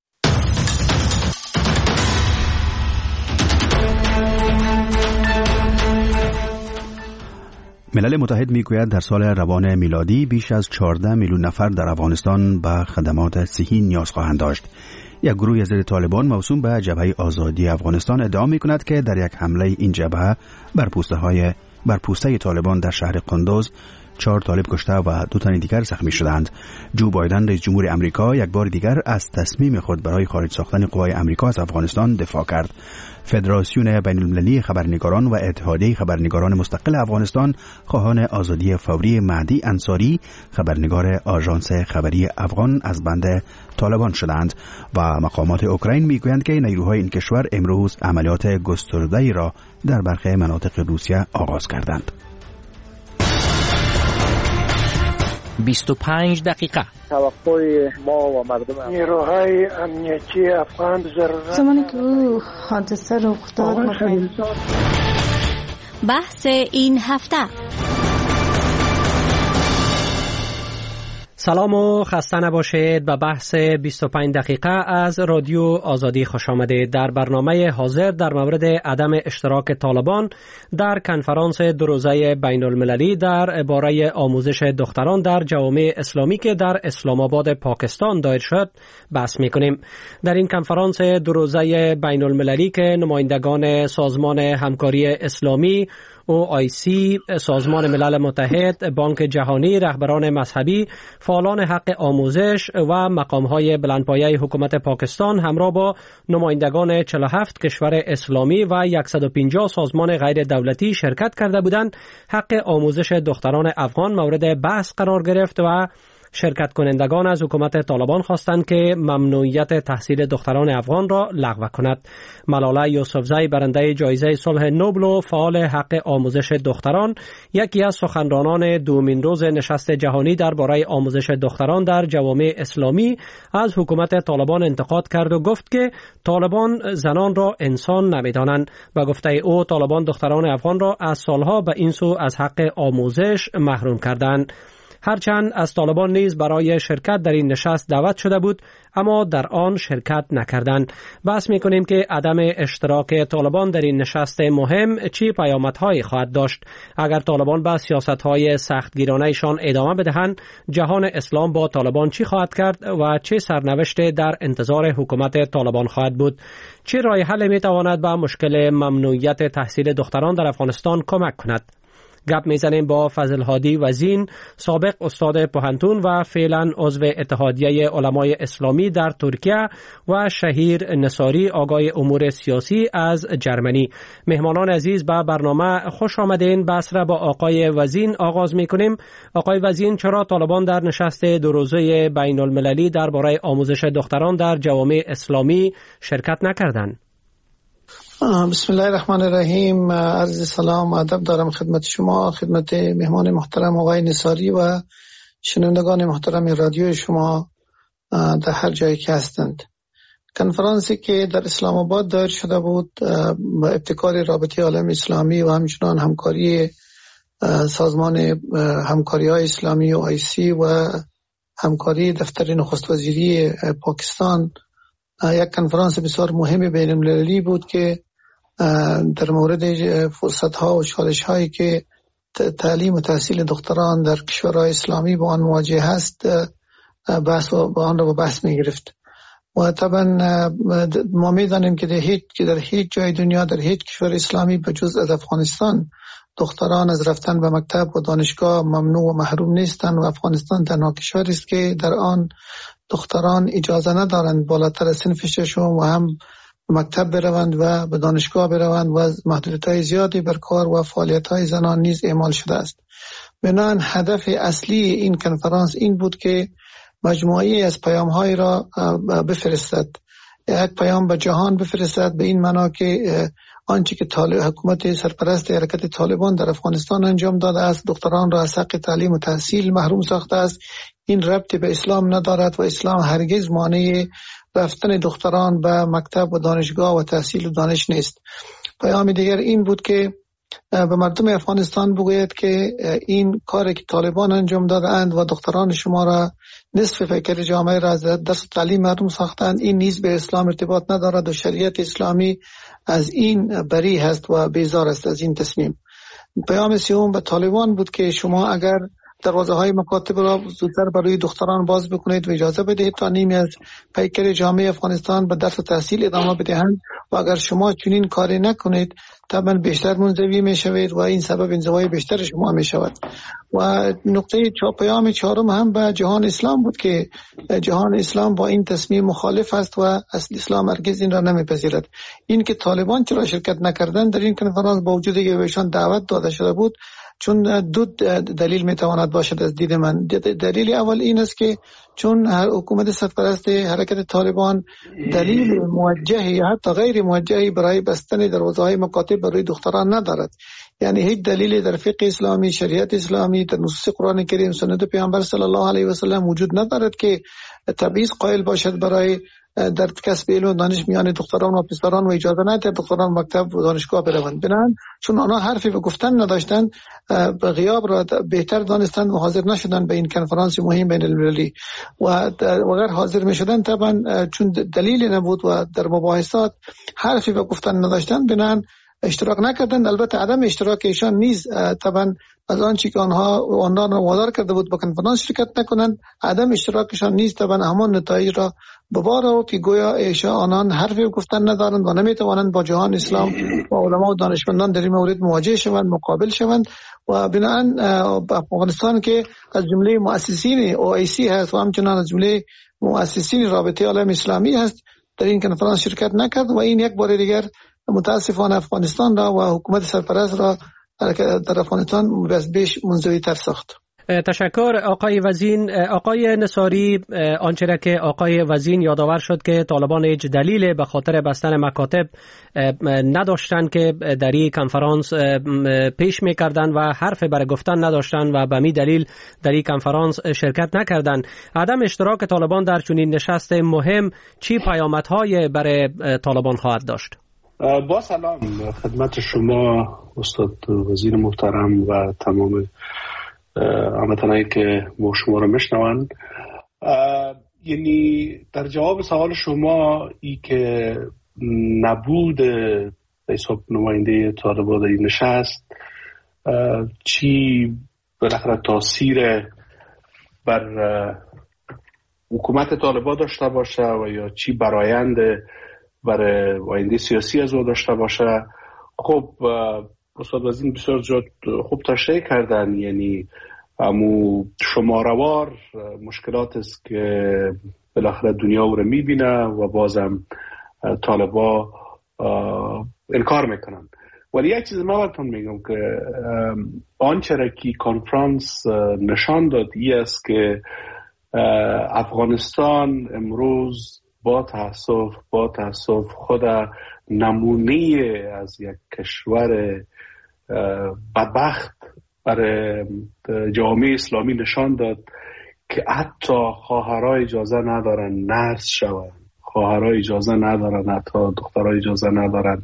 ملل متحد میگوید در سال روان میلادی بیش از چهارده میلیون نفر در افغانستان به خدمات صحی نیاز خواهند داشت. یک گروه ضد طالبان موسوم به جبهه آزادی افغانستان ادعا میکند که در یک حمله این جبهه بر پوسته های بر پوسته طالبان در شهر قندوز چهار طالب کشته و دو تن دیگر زخمی شدند. جو بایدن رئیس جمهور آمریکا یک بار دیگر از تصمیم خود برای خارج ساختن قوای آمریکا از افغانستان دفاع کرد. فدراسیون بین المللی خبرنگاران و اتحادیه خبرنگاران مستقل افغانستان خواهان آزادی فوری مهدی انصاری خبرنگار آژانس خبری افغان از بند طالبان شدند و مقامات اوکراین میگویند که نیروهای این کشور امروز عملیات گسترده‌ای را در برخی مناطق روسیه آغاز کردند. بیست و پنج دقیقه توقع ما و مردم نیروهای امنیتی افغان ضرورت زمانی که او حادثه رخ داد بحث این هفته. سلام و خسته نباشید. به بحث بیست و پنج دقیقه از رادیو آزادی خوش آمدید. در برنامه حاضر در مورد عدم اشتراک طالبان در کنفرانس دو روزه بین المللی در باره آموزش دختران در جوامع اسلامی که در اسلام آباد پاکستان دایر شد بحث میکنیم. در این کنفرانس دو روزه بین المللی که نمایندگان سازمان همکاری اسلامی او آی سی، سازمان ملل متحد، بانک جهانی، رهبران مذهبی، فعالان حق آموزش و مقام‌های بلندپایه حکومت پاکستان همراه با نمایندگان چهل و هفت کشور اسلامی و صد و پنجاه سازمان غیر دولتی شرکت کرده بودند. حق آموزش دختران افغان مورد بحث قرار گرفت و شرکت کنندگان از حکومت طالبان خواستند که ممنوعیت تحصیل دختران افغان را لغو کند. ملاله یوسفزئی برنده جایزه صلح نوبل و فعال حق آموزش دختران یکی از سخنرانان دومین روز نشست جهانی درباره آموزش دختران در جوامع اسلامی از حکومت طالبان انتقاد کرد و گفت که طالبان زنان را انسان نمی‌دانند و گفته او طالبان دختران افغان را از سالها به این سو از حق آموزش محروم کردند. هرچند از طالبان نیز برای شرکت در این نشست دعوت شده بود اما در آن شرکت نکردند. بحث می‌کنیم که عدم اشتراک طالبان در این نشست مهم چی پیامدهایی خواهد داشت. اگر طالبان به سیاست‌های سختگیرانه‌شان ادامه بدهند جهان اسلام با طالبان چی خواهد کرد و چه سرنوشتی در انتظار حکومت طالبان خواهد بود. چه راه حل می‌تواند به مشکل ممنوعیت تحصیل دختران در افغانستان کمک کند؟ گپ میزنیم با فضل هادی وزین، سابق استاد پوهنتون و فعلا عضو اتحادیه علمای اسلامی در ترکیه و شهیر نصاری آگاه امور سیاسی از جرمنی. مهمانان عزیز به برنامه خوش آمدین. بحث را با آقای وزین آغاز میکنیم. آقای وزین، چرا طالبان در نشست دو روزه بین المللی درباره آموزش دختران در جوامع اسلامی شرکت نکردند؟ بسم الله الرحمن الرحیم. عرض سلام و ادب دارم خدمت شما، خدمت مهمان محترم آقای نصاری و شنوندگان محترم رادیو شما در هر جایی که هستند. کنفرانسی که در اسلام آباد دایر شده بود با ابتکار رابطه عالم اسلامی و همچنان همکاری سازمان همکاری های اسلامی و آی سی و همکاری دفتر نخست وزیری پاکستان، یک کنفرانس بسیار مهم بین المللی بود که در مورد فرصت ها و چالش هایی که تعلیم و تحصیل دختران در کشورهای اسلامی با آن مواجه هست بحث و با آن را با بحث می گرفت. و طبعا ما میدانیم که در هیچ که در هیچ جای دنیا در هیچ کشور اسلامی به جز از افغانستان دختران از رفتن به مکتب و دانشگاه ممنوع و محروم نیستند و افغانستان تنها کشوری است که در آن دختران اجازه ندارند بالاتر از سن ششم و هم به مکتب بروند و به دانشگاه بروند و محدودیت‌های زیادی بر کار و فعالیت‌های زنان نیز اعمال شده است. بنابراین هدف اصلی این کنفرانس این بود که مجموعی از پیام‌های را بفرستد، یک پیام به جهان بفرستد به این معنا که آنچه که حکومت سرپرست حرکت طالبان در افغانستان انجام داده است، دختران را از حق تعلیم و تحصیل محروم ساخته است، این ربطی به اسلام ندارد و اسلام هرگز مانع رفتن دختران به مکتب و دانشگاه و تحصیل و دانش نیست. پیام دیگر این بود که به مردم افغانستان بگوید که این کاری که طالبان انجام دادند و دختران شما را نصف فکر جامعه را از درس تعلیم محروم ساختند، این نیز به اسلام ارتباط ندارد و شریعت اسلامی از این بری هست و بیزار است از این تصمیم. پیام سوم به طالبان بود که شما اگر دروازه های مکاتب را زودتر برای دختران باز بکنید و اجازه بدهید تا نیمی از پیکر جامعه افغانستان به درس و تحصیل ادامه بدهند و اگر شما چنین کاری نکنید طبعا بیشتر منزوی می شوید و این سبب انزوای بیشتر شما می شود. و نقطه پیام چهارم هم به جهان اسلام بود که جهان اسلام با این تصمیم مخالف است و اصل اسلام هرگز این را نمیپذیرد. این که طالبان چرا شرکت نکردند در این کنفرانس با وجود که بهشان دعوت داده شده بود، چون دو دلیل میتواند باشد از دید من. دلیل اول این است که چون هر حکومت سرپرست حرکت طالبان دلیل موجهی یا حتی غیر موجهی برای بستن دروازه‌های مکاتب برای دختران ندارد. یعنی هیچ دلیلی در فقه اسلامی، شریعت اسلامی، در نصوص قرآن کریم، سنت پیامبر صلی الله علیه و سلم وجود ندارد که تبعیض قائل باشد برای در کسب علم و دانش میان دختران و پسران و اجازه ندهد دختران مکتب و دانشگاه بروند. بنابراین چون آنها حرفی به گفتن نداشتند، به غیاب را بهتر دانستند و حاضر نشدند به این کنفرانس مهم بین المللی و اگر حاضر میشدند طبعا چون دلیلی نبود و در مباحثات حرفی به گفتن نداشتند، بنابراین اشتراک نکردند. البته عدم اشتراک ایشان نیز طبعا از آنچه که آنها آنها را وادار کرده بود با کنفرانس شرکت نکنند، عدم اشتراکشان نیز طبعا همان نتایج را به بار آورد که گویا ایشان آنان حرفی گفتن ندارند و نمیتوانند با جهان اسلام و علما و دانشمندان در این مورد مواجه شوند، مقابل شوند. و بنابراین افغانستان که از جمله مؤسسین او ای سی هست و همچنان از جمله مؤسسین رابطه عالم اسلامی هست، در این کنفرانس شرکت نکرد و این یک بار دیگر متاسفانه افغانستان را و حکومت سرپرست را در افغانستان بیش منزوی تر ساخت. تشکر آقای وزین. آقای نصاری، آنچه را که آقای وزین یادآور شد که طالبان هیچ دلیل به خاطر بستن مکاتب نداشتند که در این کنفرانس پیش میکردند و حرف برای گفتن نداشتند و به می دلیل در این کنفرانس شرکت نکردند. عدم اشتراک طالبان در چنین نشست مهم چی پیامدهای برای طالبان خواهد داشت؟ با سلام خدمت شما استاد وزیر محترم و تمام هموطنانی که ما شما رو میشنوند. یعنی در جواب سوال شما ای که نبود به حساب نماینده طالبان در این نشست چی بالاخره تاثیر بر حکومت طالبان داشته باشه و یا چی برآیند برای آینده سیاسی از او داشته باشه، خب استاد وزیر بسیار جد خوب تشریح کردن. یعنی امو شماروار مشکلات است که بالاخره دنیا او رو میبینه و بازم طالبا انکار میکنن. ولی یک چیز ما براتون میگم که آنچه را که کنفرانس نشان داد ای است که افغانستان امروز با تأسف با تأسف خود نمونه از یک کشور بدبخت برای جامعه اسلامی نشان داد که حتی خواهرای اجازه ندارن نرس شوند، خواهرای اجازه ندارن، حتی دخترای اجازه ندارن.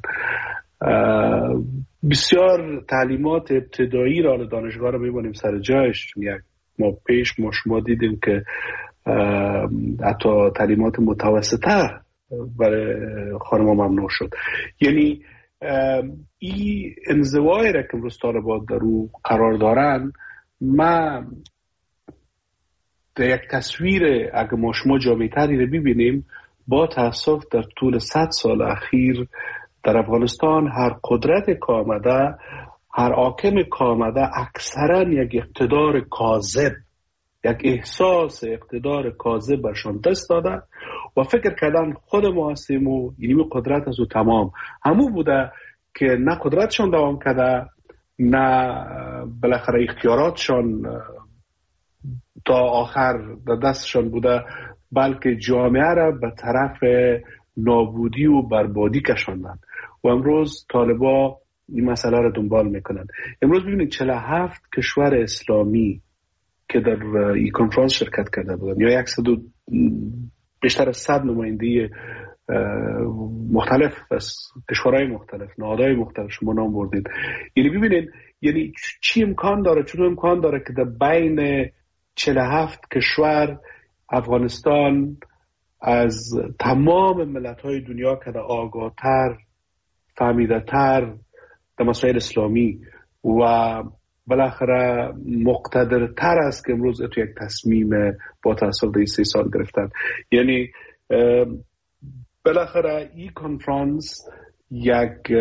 بسیار تعلیمات ابتدایی را دانشگاه رو میبونیم سر جایش. یک ما پیش ما شما دیدیم که حتی تعلیمات متوسطه برای خانم‌ها ممنوع شد. یعنی این انزوای را که امروز طالبان در او قرار دارن، ما در یک تصویر اگه ما شما جامع‌تری رو ببینیم با تأسف در طول صد سال اخیر در افغانستان هر قدرت که آمده، هر حاکم که آمده اکثرا یک اقتدار کاذب، یک احساس اقتدار کاذب برشان دست داده و فکر کردن خود ما هستیم و یعنی قدرت از و تمام. همون بوده که نه قدرتشان دوام کرده، نه بالاخره اختیاراتشان تا آخر در دستشان بوده، بلکه جامعه را به طرف نابودی و بربادی کشاندن و امروز طالبا این مسئله را دنبال میکنن. امروز ببینید چهل و هفت کشور اسلامی که در این کنفرانس شرکت کرده بودن یا یک صد بیشتر از صد نماینده مختلف از کشورهای مختلف، نهادهای مختلف شما نام بردید. یعنی ببینید یعنی چی امکان داره، چطور امکان داره که در بین چهل و هفت کشور افغانستان از تمام ملت‌های دنیا که در آگاه‌تر، فهمیده‌تر در مسائل اسلامی و بالاخره مقتدرتر است که امروز تو یک تصمیم با تأثیر در سه سال گرفتن. یعنی بالاخره این کنفرانس یک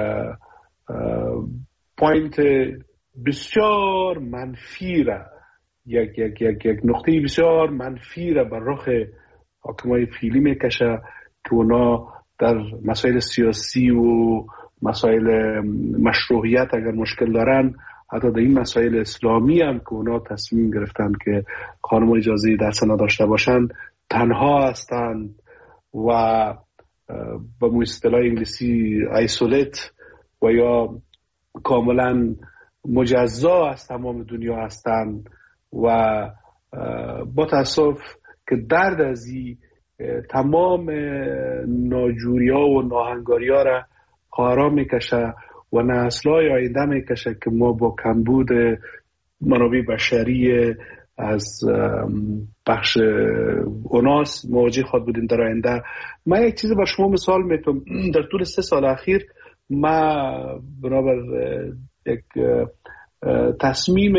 پوینت بسیار منفی را یک یک یک یک نقطه بسیار منفی را بر رخ حاکمای فعلی میکشه که اونا در مسائل سیاسی و مسائل مشروعیت اگر مشکل دارن، حتی در این مسائل اسلامی هم که اونا تصمیم گرفتن که خانم اجازه درس نداشته باشن، تنها هستند و با اصطلاح انگلیسی ایسولیت و یا کاملا مجزا از تمام دنیا هستند و با تأسف که درد از این تمام ناجوری ها و ناهنگاری ها را خواهرا میکشه و نسل‌های آینده میکشه که ما با کمبود منابع بشری از بخش اوناس مواجه خود بودیم در آینده. من یک چیز بر شما مثال میتونم. در طول سه سال اخیر ما بنابر یک تصمیم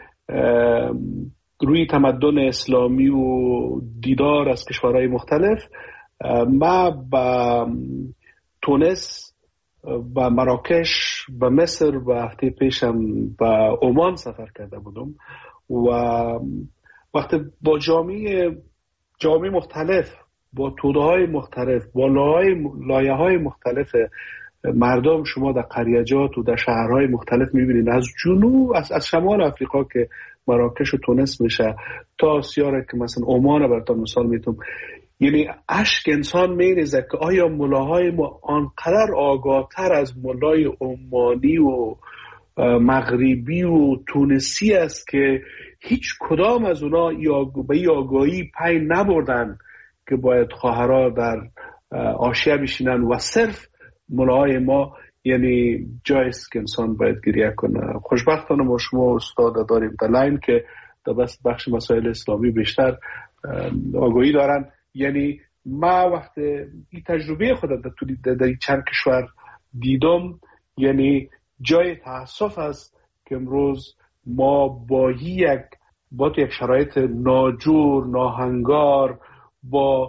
روی تمدن اسلامی و دیدار از کشورهای مختلف، ما با تونس، با مراکش، با مصر و هفته پیشم با عمان سفر کرده بودم و وقتی با جامعه جامعه مختلف، با توده های مختلف، با لایه های مختلف مردم شما در قریجات و در شهرهای مختلف میبینید، از جنوب از, از شمال افریقا که مراکش و تونس میشه تا آسیا را که مثلا عمان را براتون مثال میتونم، یعنی اشک انسان میریزه که آیا ملاهای ما آنقدر آگاهتر از ملای عمانی و مغربی و تونسی است که هیچ کدام از اونا به این آگاهی پی نبردن که باید خواهرها در آشیه بشینن و صرف ملاهای ما یعنی جایست که انسان باید گریه کنه. خوشبختانه ما شما استاد داریم در لاین که در بخش مسائل اسلامی بیشتر آگاهی دارن. یعنی ما وقت این تجربه خود در, در چند کشور دیدم، یعنی جای تأسف است که امروز ما با یک با یک شرایط ناجور، ناهنگار، با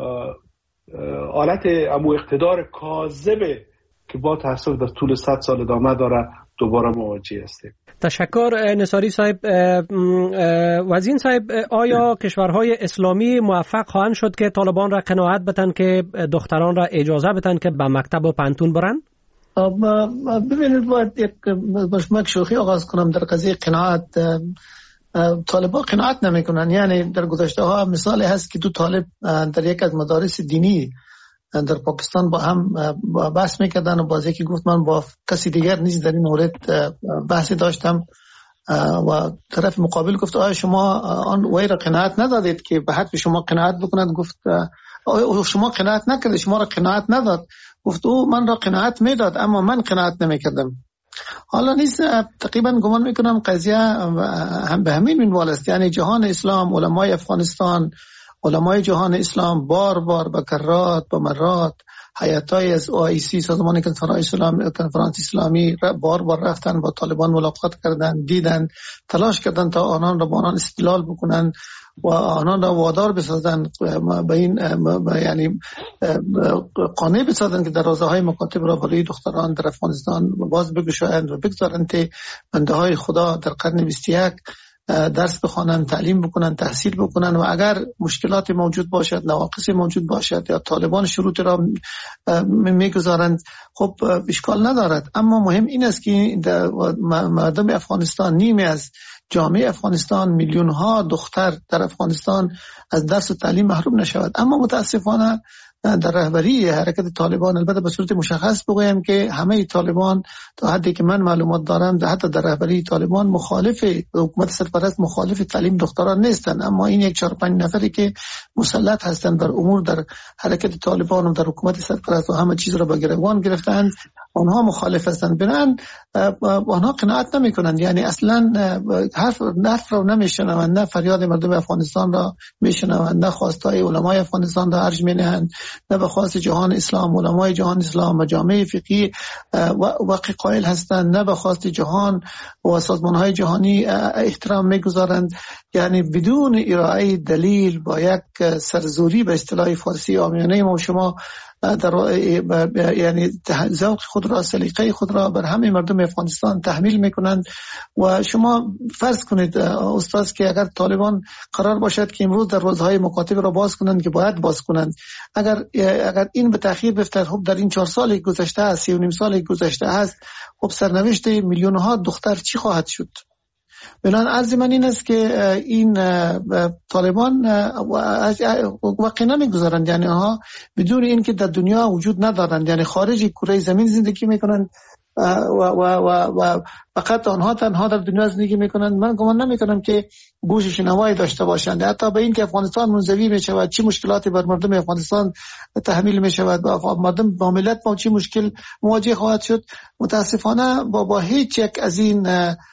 حالت امو اقتدار کاذبه که با تأسف در طول صد سال ادامه داره دوباره مواجه هستیم. تشکر نصاری صاحب. وزین صاحب، آیا کشورهای اسلامی موفق خواهند شد که طالبان را قناعت بدن که دختران را اجازه بدن که به مکتب و پانتون برن؟ ببینید باید یک بشمک شوخی آغاز کنم در قضیه قناعت. طالبان قناعت نمی کنن. یعنی در گذشته ها مثالی هست که دو طالب در یک از مدارس دینی در پاکستان با هم بحث میکردن و باز یکی گفت من با کسی دیگر نیست در این مورد بحثی داشتم و طرف مقابل گفت آیا شما آن وی را قناعت ندادید که به حد شما قناعت بکند؟ گفت آیا شما قناعت نکردید، شما را قناعت نداد؟ گفت او من را قناعت میداد اما من قناعت نمیکردم. حالا نیست تقریبا گمان میکنم قضیه هم به همین منوال است. یعنی جهان اسلام، علمای افغانستان، علمای جهان اسلام بار بار با کرات با مرات هیئت‌های از او آی سی سازمان کنفرانس اسلامی کنفرانس اسلامی بار بار رفتن با طالبان ملاقات کردن، دیدن، تلاش کردن تا آنان را با آنان استدلال بکنن و آنان را وادار بسازن به این یعنی قانع بسازن که دروازه های مکاتب را برای دختران در افغانستان باز بگشایند و بگذارند که بنده های خدا در قرن بیست و یک درس بخوانن، تعلیم بکنن، تحصیل بکنن و اگر مشکلات موجود باشد، نواقص موجود باشد یا طالبان شروط را میگذارند، خب اشکال ندارد. اما مهم این است که مردم افغانستان، نیمی از جامعه افغانستان، میلیون ها دختر در افغانستان از درس و تعلیم محروم نشود. اما متاسفانه در رهبری حرکت طالبان، البته به صورت مشخص بگویم که همه طالبان تا حدی که من معلومات دارم حتی در رهبری طالبان مخالف حکومت سرپرست مخالف تعلیم دختران نیستند، اما این یک چهار پنج نفری که مسلط هستند بر امور در حرکت طالبان و در حکومت سرپرست و همه چیز را به گروگان گرفتند، آنها مخالف هستند. بنابراین آنها قناعت نمی کنند، یعنی اصلا حرف حرف را نمیشنوند، نه فریاد مردم افغانستان را میشنوند، نه خواستای علمای افغانستان را ارج مینهند، نه به خواست جهان اسلام، علمای جهان اسلام و جامعه فقهی واقع قائل هستند، نه به خواست جهان و سازمان‌های جهانی احترام میگذارند. یعنی بدون ارائه دلیل با یک سرزوری به اصطلاح فارسی عامیانه ما شما در یعنی ذوق خود را، سلیقه خود را بر همه مردم افغانستان تحمیل میکنند. و شما فرض کنید استاد که اگر طالبان قرار باشد که امروز در روزهای مکاتب را باز کنند که باید باز کنند، اگر اگر این به تأخیر بیفتد، خب در این چهار سال گذشته است، سی و نیم سال گذشته است، خب سرنوشت میلیون ها دختر چی خواهد شد؟ بنابراین عرض من این است که این طالبان واقع نمیگذارند، یعنی ها بدون این که در دنیا وجود ندارند، یعنی خارج کره زمین زندگی میکنند و و و و فقط آنها تنها در دنیا زندگی میکنند. من گمان نمیکنم که گوش شنوایی داشته باشند، حتی به این که افغانستان منزوی میشود، چه مشکلاتی بر مردم افغانستان تحمیل میشود و مردم با ملت با چه مشکل مواجه خواهد شد. متاسفانه با با هیچ یک از این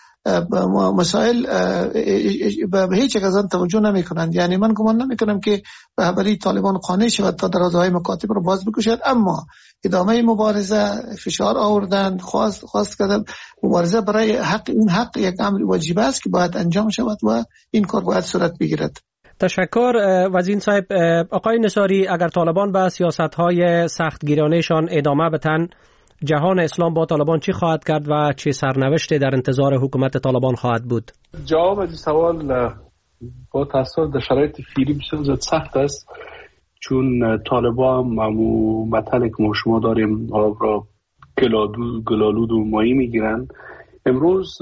مسائل به هیچ یک از آن توجه نمی کنند. یعنی من گمان نمی کنم که رهبری طالبان قانع شود تا درازهای مکاتب رو باز بکشد، اما ادامه مبارزه، فشار آوردن، خواست خواست کردن مبارزه برای حق، این حق یک امر واجب است که باید انجام شود و این کار باید صورت بگیرد. تشکر وزیر صاحب. آقای نصاری، اگر طالبان به سیاست‌های سختگیرانه‌شان ادامه بدن، جهان اسلام با طالبان چی خواهد کرد و چه سرنوشتی در انتظار حکومت طالبان خواهد بود؟ جواب این سوال با تأسف در شرایط فعلی بسیار سخت است، چون طالبان ممو مطلع که ما شما داریم آب را گلالود و مایی میگیرن. امروز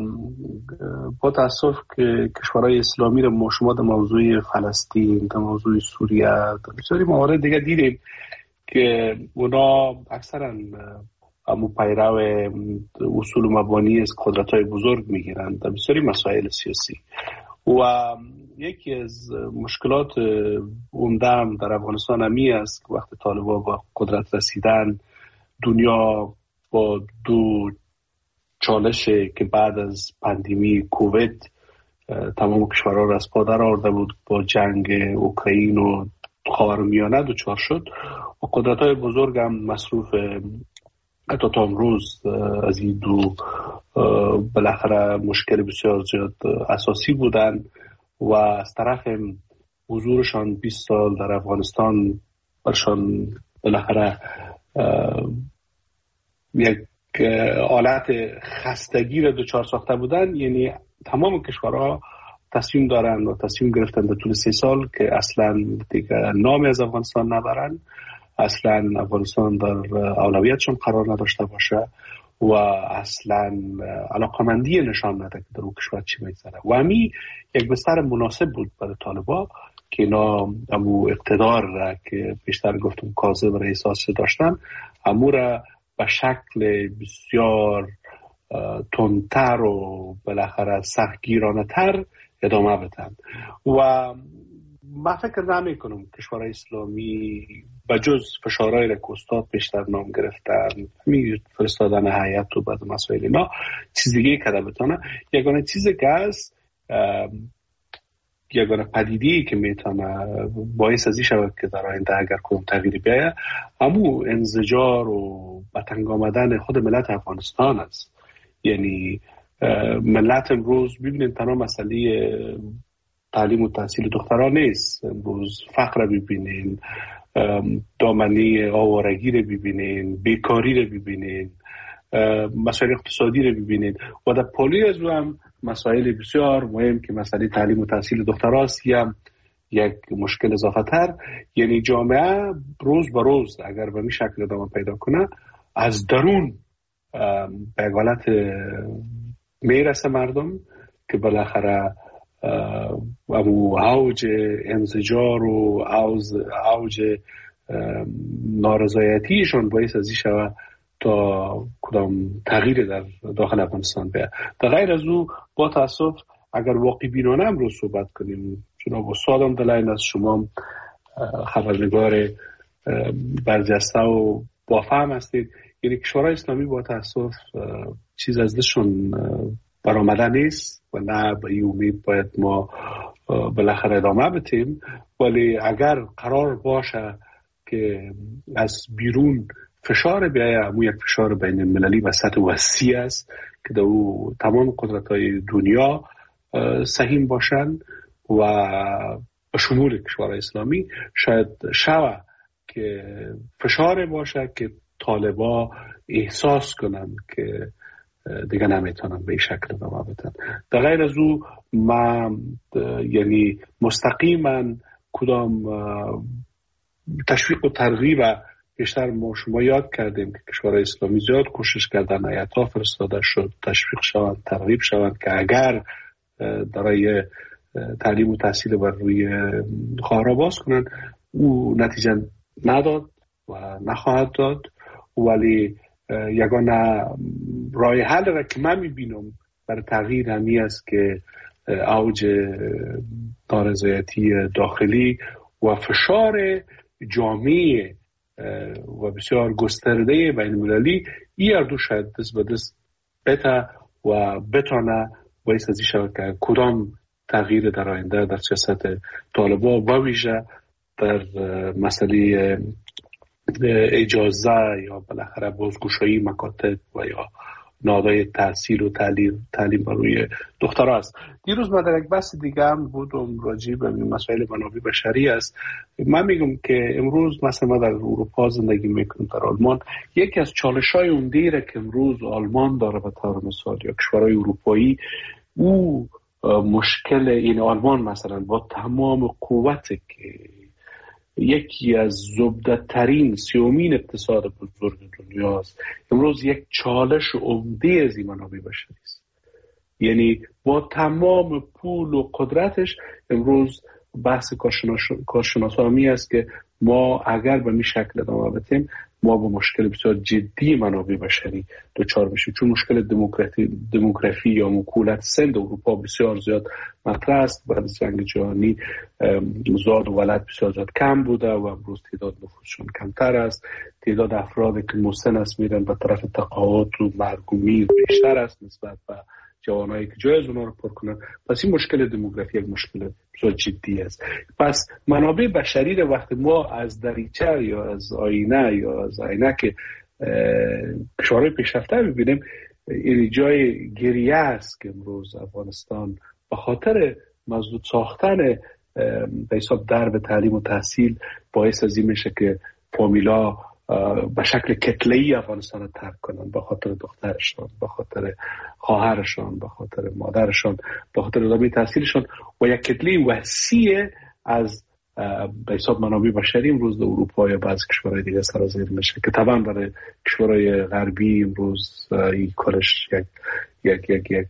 با تأسف که کشورهای اسلامی را ما شما در موضوع فلسطین، در موضوع سوریه، در بسیاری موارد دیگه دیدیم که اونا اکثرا امو پیرو اصول و مبانی از قدرت‌های بزرگ میگیرند در بسیاری مسائل سیاسی. و یکی از مشکلات عمده در افغانستان همی است که وقتی طالبان با قدرت رسیدن، دنیا با دو چالش که بعد از پاندمی کووید تمام کشورها را از پا در آورده بود، با جنگ اوکراین و خاورمیانه دچار شد و قدرت‌های بزرگ هم مصروف حتی تا امروز از این دو بالاخره مشکل بسیار زیاد اساسی بودن و از طرف حضورشان بیست سال در افغانستان برشان بالاخره یک حالت خستگی را دچار ساخته بودن. یعنی تمام کشورها تصمیم دارن و تصمیم گرفتن در طول سه سال که اصلا دیگه نامی از افغانستان نبرن، اصلا افغانستان در اولویتشون قرار نداشته باشه و اصلا علاقمندی نشان نده که در اون کشور چی میگذره. و همی یک بستر مناسب بود برای طالبا که اینا امو اقتدار را که بیشتر گفتم کاذب را احساس داشتن، امو را به شکل بسیار تندتر و بالاخره سختگیرانه تر ادامه بدن. و من فکر نمی کنم کشورهای اسلامی بجز فشارهای را که استاد بیشتر نام گرفتن، فرستادن هیئت و بعد مسائل اینا، چیز دیگه کرده بتونه. یگانه چیزی که هست یگانه پدیده‌ای که میتونه باعث ازی شود که در آینده اگر کدام تغییری بیاید همون انزجار و به تنگ آمدن خود ملت افغانستان است. یعنی ملت امروز ببینید تنها مسئله تعلیم و تحصیل دختران نیست، امروز فقر رو ببینین، دامنه آوارگی رو ببینین، بیکاری رو ببینین، مسائل اقتصادی رو ببینین و در پالی از هم مسائل بسیار مهم که مسئله تعلیم و تحصیل دختراست یا یک مشکل اضافه تر. یعنی جامعه روز به روز اگر به این شکل ادامه پیدا کنه از درون به حالت میرسه مردم که بالاخره امو اوج انزجار و اوج نارضایتیشون باعث ازی شود تا کدام تغییر در داخل افغانستان بیاد. در غیر از او با تاسف اگر واقعی بینانه هم رو صحبت کنیم، جناب استادم دلائل از شما خبرنگار برجسته و با فهم هستید، یعنی کشورهای اسلامی با تاسف چیز از دستشون برآمده نیست و نه به این امید باید ما بالاخره ادامه بدیم. ولی اگر قرار باشه که از بیرون فشار بیایه، همون یک فشار بین المللی و سطح وسیع است که در او تمام قدرت‌های دنیا سهیم باشند و به شمول کشورهای اسلامی شاید شوه که فشار باشه که طالبا احساس کنن که دیگه نمیتونن به این شکل ادامه بدن. در غیر از او ما یعنی مستقیما کدام تشویق و ترغیب بیشتر ما شما یاد کردیم که کشورهای اسلامی زیاد کوشش کردن، هیئت‌ها فرستاده شد تشویق شوند، ترغیب شوند که اگر برای تعلیم و تحصیل بر روی خواهر باز کنن، او نتیجه نداد و نخواهد داد. ولی یگانه راه حل را که من میبینم برای تغییر همی است که اوج نارضایتی داخلی و فشار جامعه و بسیار گسترده بین المللی این اردو شاید دست به دست بتا و بتانه باعث ازی شود که کدام تغییر در آینده در سیاست طالبا و ویژه در مسئله اجازه یا بالاخره بازگشایی مکاتب و یا نهادهای تحصیل و تعلیم تعلیم بر روی دخترها است. دیروز من در یک بحث دیگه هم بودم راجع به مسائل منابع بشری است. من میگم که امروز مثلا ما در اروپا زندگی میکنیم، در آلمان، یکی از چالش‌های عمده را که امروز آلمان داره به طور مثال یا کشورهای اروپایی، او مشکل این آلمان مثلا با تمام قوت که یکی از زبده‌ترین سیومین اقتصاد بزرگ دنیاست، امروز یک چالش عمده از این منابع بشری است. یعنی با تمام پول و قدرتش امروز بحث کارشناسانی است که ما اگر به این شکل ادامه بدیم ما با مشکل بسیار جدی منابع بشری دچار میشیم، چون مشکل دموگرافی یا مکولت سن اروپا بسیار زیاد مطرح است. بعد از جنگ جهانی زاد و ولد بسیار زیاد کم بوده و امروز تعداد نفوسشون کمتر است. تعداد افرادی که مسن است میرن به طرف تقاعد و مرگ و میر بیشتر است نسبت به جوانایی که جای از اونا رو پر کنن. پس این مشکل دموگرافی یک مشکل بسیار جدی است. پس منابع بشری رو وقتی ما از دریچه یا از آینه یا از عینک کشورهای پیشرفته ببینیم، این جای گریه است که امروز افغانستان به خاطر مسدود ساختن به حساب درب تعلیم و تحصیل باعث از این میشه که فامیلا به شکل کتله‌ای افغانستان رو ترک کنن، به خاطر دخترشان، به خاطر خواهرشان، به خاطر مادرشان، به خاطر ادامه تحصیلشان و یک کتله وسیع از به حساب منابع بشری امروز در اروپا یا بعضی کشورهای دیگه سرازیر میشه که طبعا برای کشورهای غربی امروز این کارش یک یک یک یک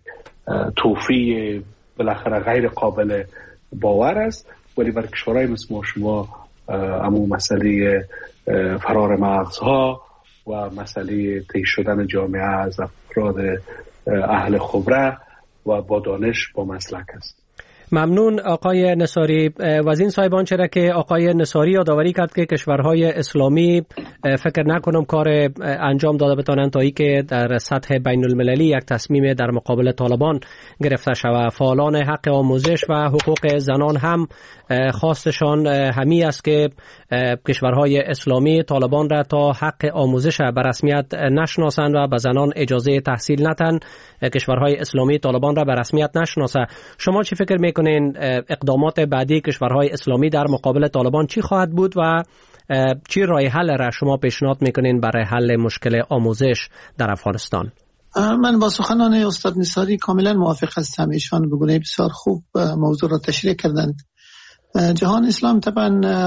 توفیق بالاخره غیر قابل باور است. ولی برای کشورهای مثل ما شما اما مسئله فرار مغزها و مسئله طی شدن جامعه از افراد اهل خبره و با دانش با مسلک است. ممنون آقای نصاری. و از این صاحبان چرا که آقای نصاری یادآوری کرد که کشورهای اسلامی فکر نکنم کار انجام داده بتانند تا ای که در سطح بین المللی یک تصمیم در مقابل طالبان گرفته شود. فعالان حق آموزش و حقوق زنان هم خواستشان همی است که کشورهای اسلامی طالبان را تا حق آموزش به رسمیت نشناسند و به زنان اجازه تحصیل نتن. کشورهای اسلامی طالبان را به رسمیت نشناسه. شما چی فکر میکنین اقدامات بعدی کشورهای اسلامی در مقابل طالبان چی خواهد بود و چی راه حل را شما پیشنهاد میکنین برای حل مشکل آموزش در افغانستان؟ من با سخنان استاد نصاری کاملا موافق هستم. ایشان به گونه بسیار خوب موضوع را تشریح کردند. جهان اسلام طبعا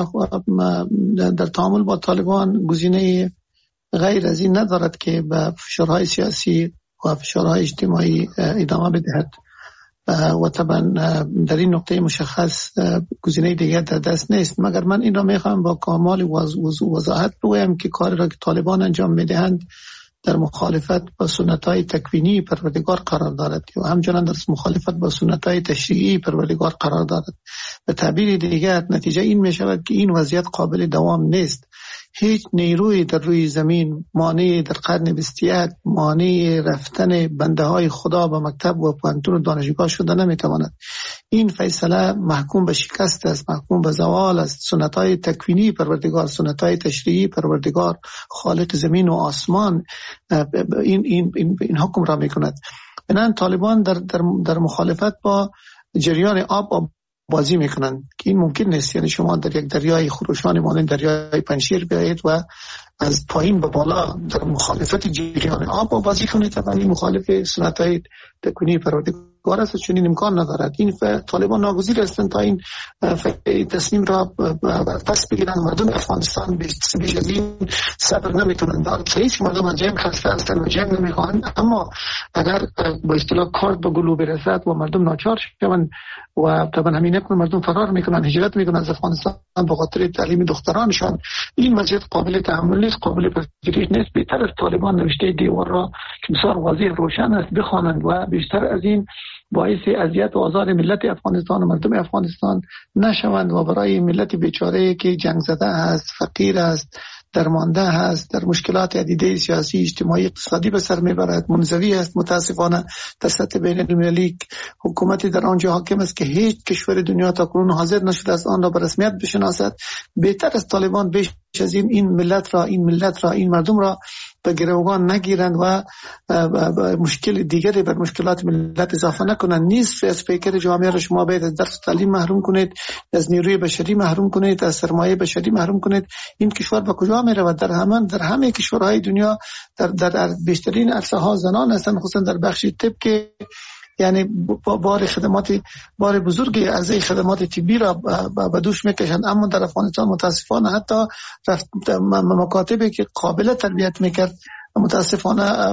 در تعامل با طالبان گزینه غیر از این ندارد که به فشارهای سیاسی و فشارهای اجتماعی ادامه بدهد و طبعا در این نقطه مشخص گزینه دیگر در دست نیست. مگر من این را میخوام با کامل وضاحت بگویم که کاری را که طالبان انجام میدهند در مخالفت با سنت‌های تکوینی پروردگار قرار دارد و همچنان در مخالفت با سنت‌های تشریعی پروردگار قرار دارد. به تعبیر دیگر نتیجه این می شود که این وضعیت قابل دوام نیست. هیچ نیروی در روی زمین مانع در قرن بیست و یک مانع رفتن بنده های خدا به مکتب و پانتون و دانشگاه شده نمیتواند. این فیصله محکوم به شکست است، محکوم به زوال است. سنت های تکوینی پروردگار، سنت های تشریعی پروردگار خالق زمین و آسمان این این این, این حکم را میکند. بنابراین طالبان در, در در مخالفت با جریان آب آب بازی میکنند که این ممکن نیست. یعنی شما در یک دریای خروشان مانند دریای پنجشیر بیایید و از پایین به بالا در مخالفت جریان آب بازی کنید. طبعا این مخالف سنت های تکوینی پروردگار است، چون این امکان ندارد. این طالبان ناگزیر هستند تا این تصمیم را پس بگیرند. مردم افغانستان بیش از این صبر نمیتونند. هیچ مردم از جنگ خسته هستند و جنگ نمیخواهند، اما اگر با اصطلاح کارد به گلو برسد و مردم ناچار شوند و طبعا همین نکنه مردم فرار میکنن، هجرت میکنن از افغانستان به خاطر تعلیم دخترانشان، این وضعیت قابل تحمل نیست، قابل پذیرش نیست. بهتر از طالبان نوشته دیوار را که بسیار واضح روشن است بخوانند و بیشتر از این باعث اذیت و آزار ملت افغانستان و مردم افغانستان نشوند و برای ملت بیچاره که جنگ زده است، فقیر است، درمانده هست، در مشکلات عدیده سیاسی، اجتماعی، اقتصادی به سر میبرد، منزوی است. متاسفانه در سطح بین المللی حکومتی در آنجا حاکم است که هیچ کشور دنیا تا کنون حاضر نشده است آن را به رسمیت بشناسد. بهتر از طالبان بیش از این این ملت را این ملت را این مردم را به گروگان نگیرند و مشکل دیگری بر مشکلات ملت اضافه نکنند. نیست از پیکر جامعه را شما باید از درس تعلیم محروم کنید، از نیروی بشری محروم کنید، از سرمایه بشری محروم کنید. این کشور به کجا می رود؟ در همه در همه کشورهای دنیا در در بیشترین عرصه ها زنان هستند، خصوصا در بخش طب که یعنی بار خدمات بار بزرگی از این خدمات طبی را به دوش میکشند. اما در افغانستان متاسفانه حتی مکاتبی که قابل تربیت میکرد متاسفانه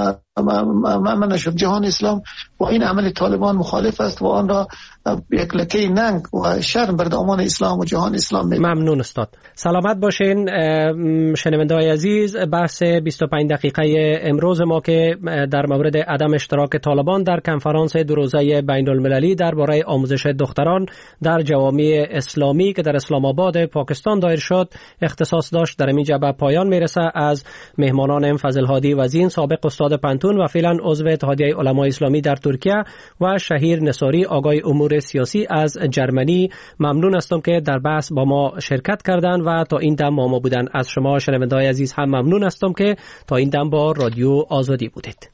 من نشد. جهان اسلام با این عمل طالبان مخالف است و آن را یک لکه ننگ و شرم بر دامان اسلام و جهان اسلام می. ممنون استاد. سلامت باشین شنونده‌های عزیز. بحث بیست و پنج دقیقه امروز ما که در مورد عدم اشتراک طالبان در کنفرانس دو روزه بین المللی درباره آموزش دختران در جوامع اسلامی که در اسلام آباد پاکستان دایر شد اختصاص داشت. در اینجا به پایان میرسه. از مهمانان فضل هادی وزین، سابق استاد پنتون و فعلا عضو اتحادیه علمای اسلامی در ترکیه، و شهیر نصاری، آگای امور سیاسی از جرمنی ممنون هستم که در بحث با ما شرکت کردند و تا این دم با ما بودن. از شما شنونده‌های عزیز هم ممنون هستم که تا این دم با رادیو آزادی بودید.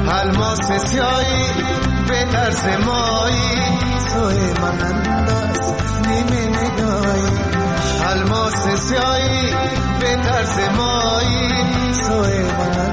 الماس سیایی به طرز مایی سوی من انداز نیمه نگاهی الماس سیایی به طرز مایی سوی من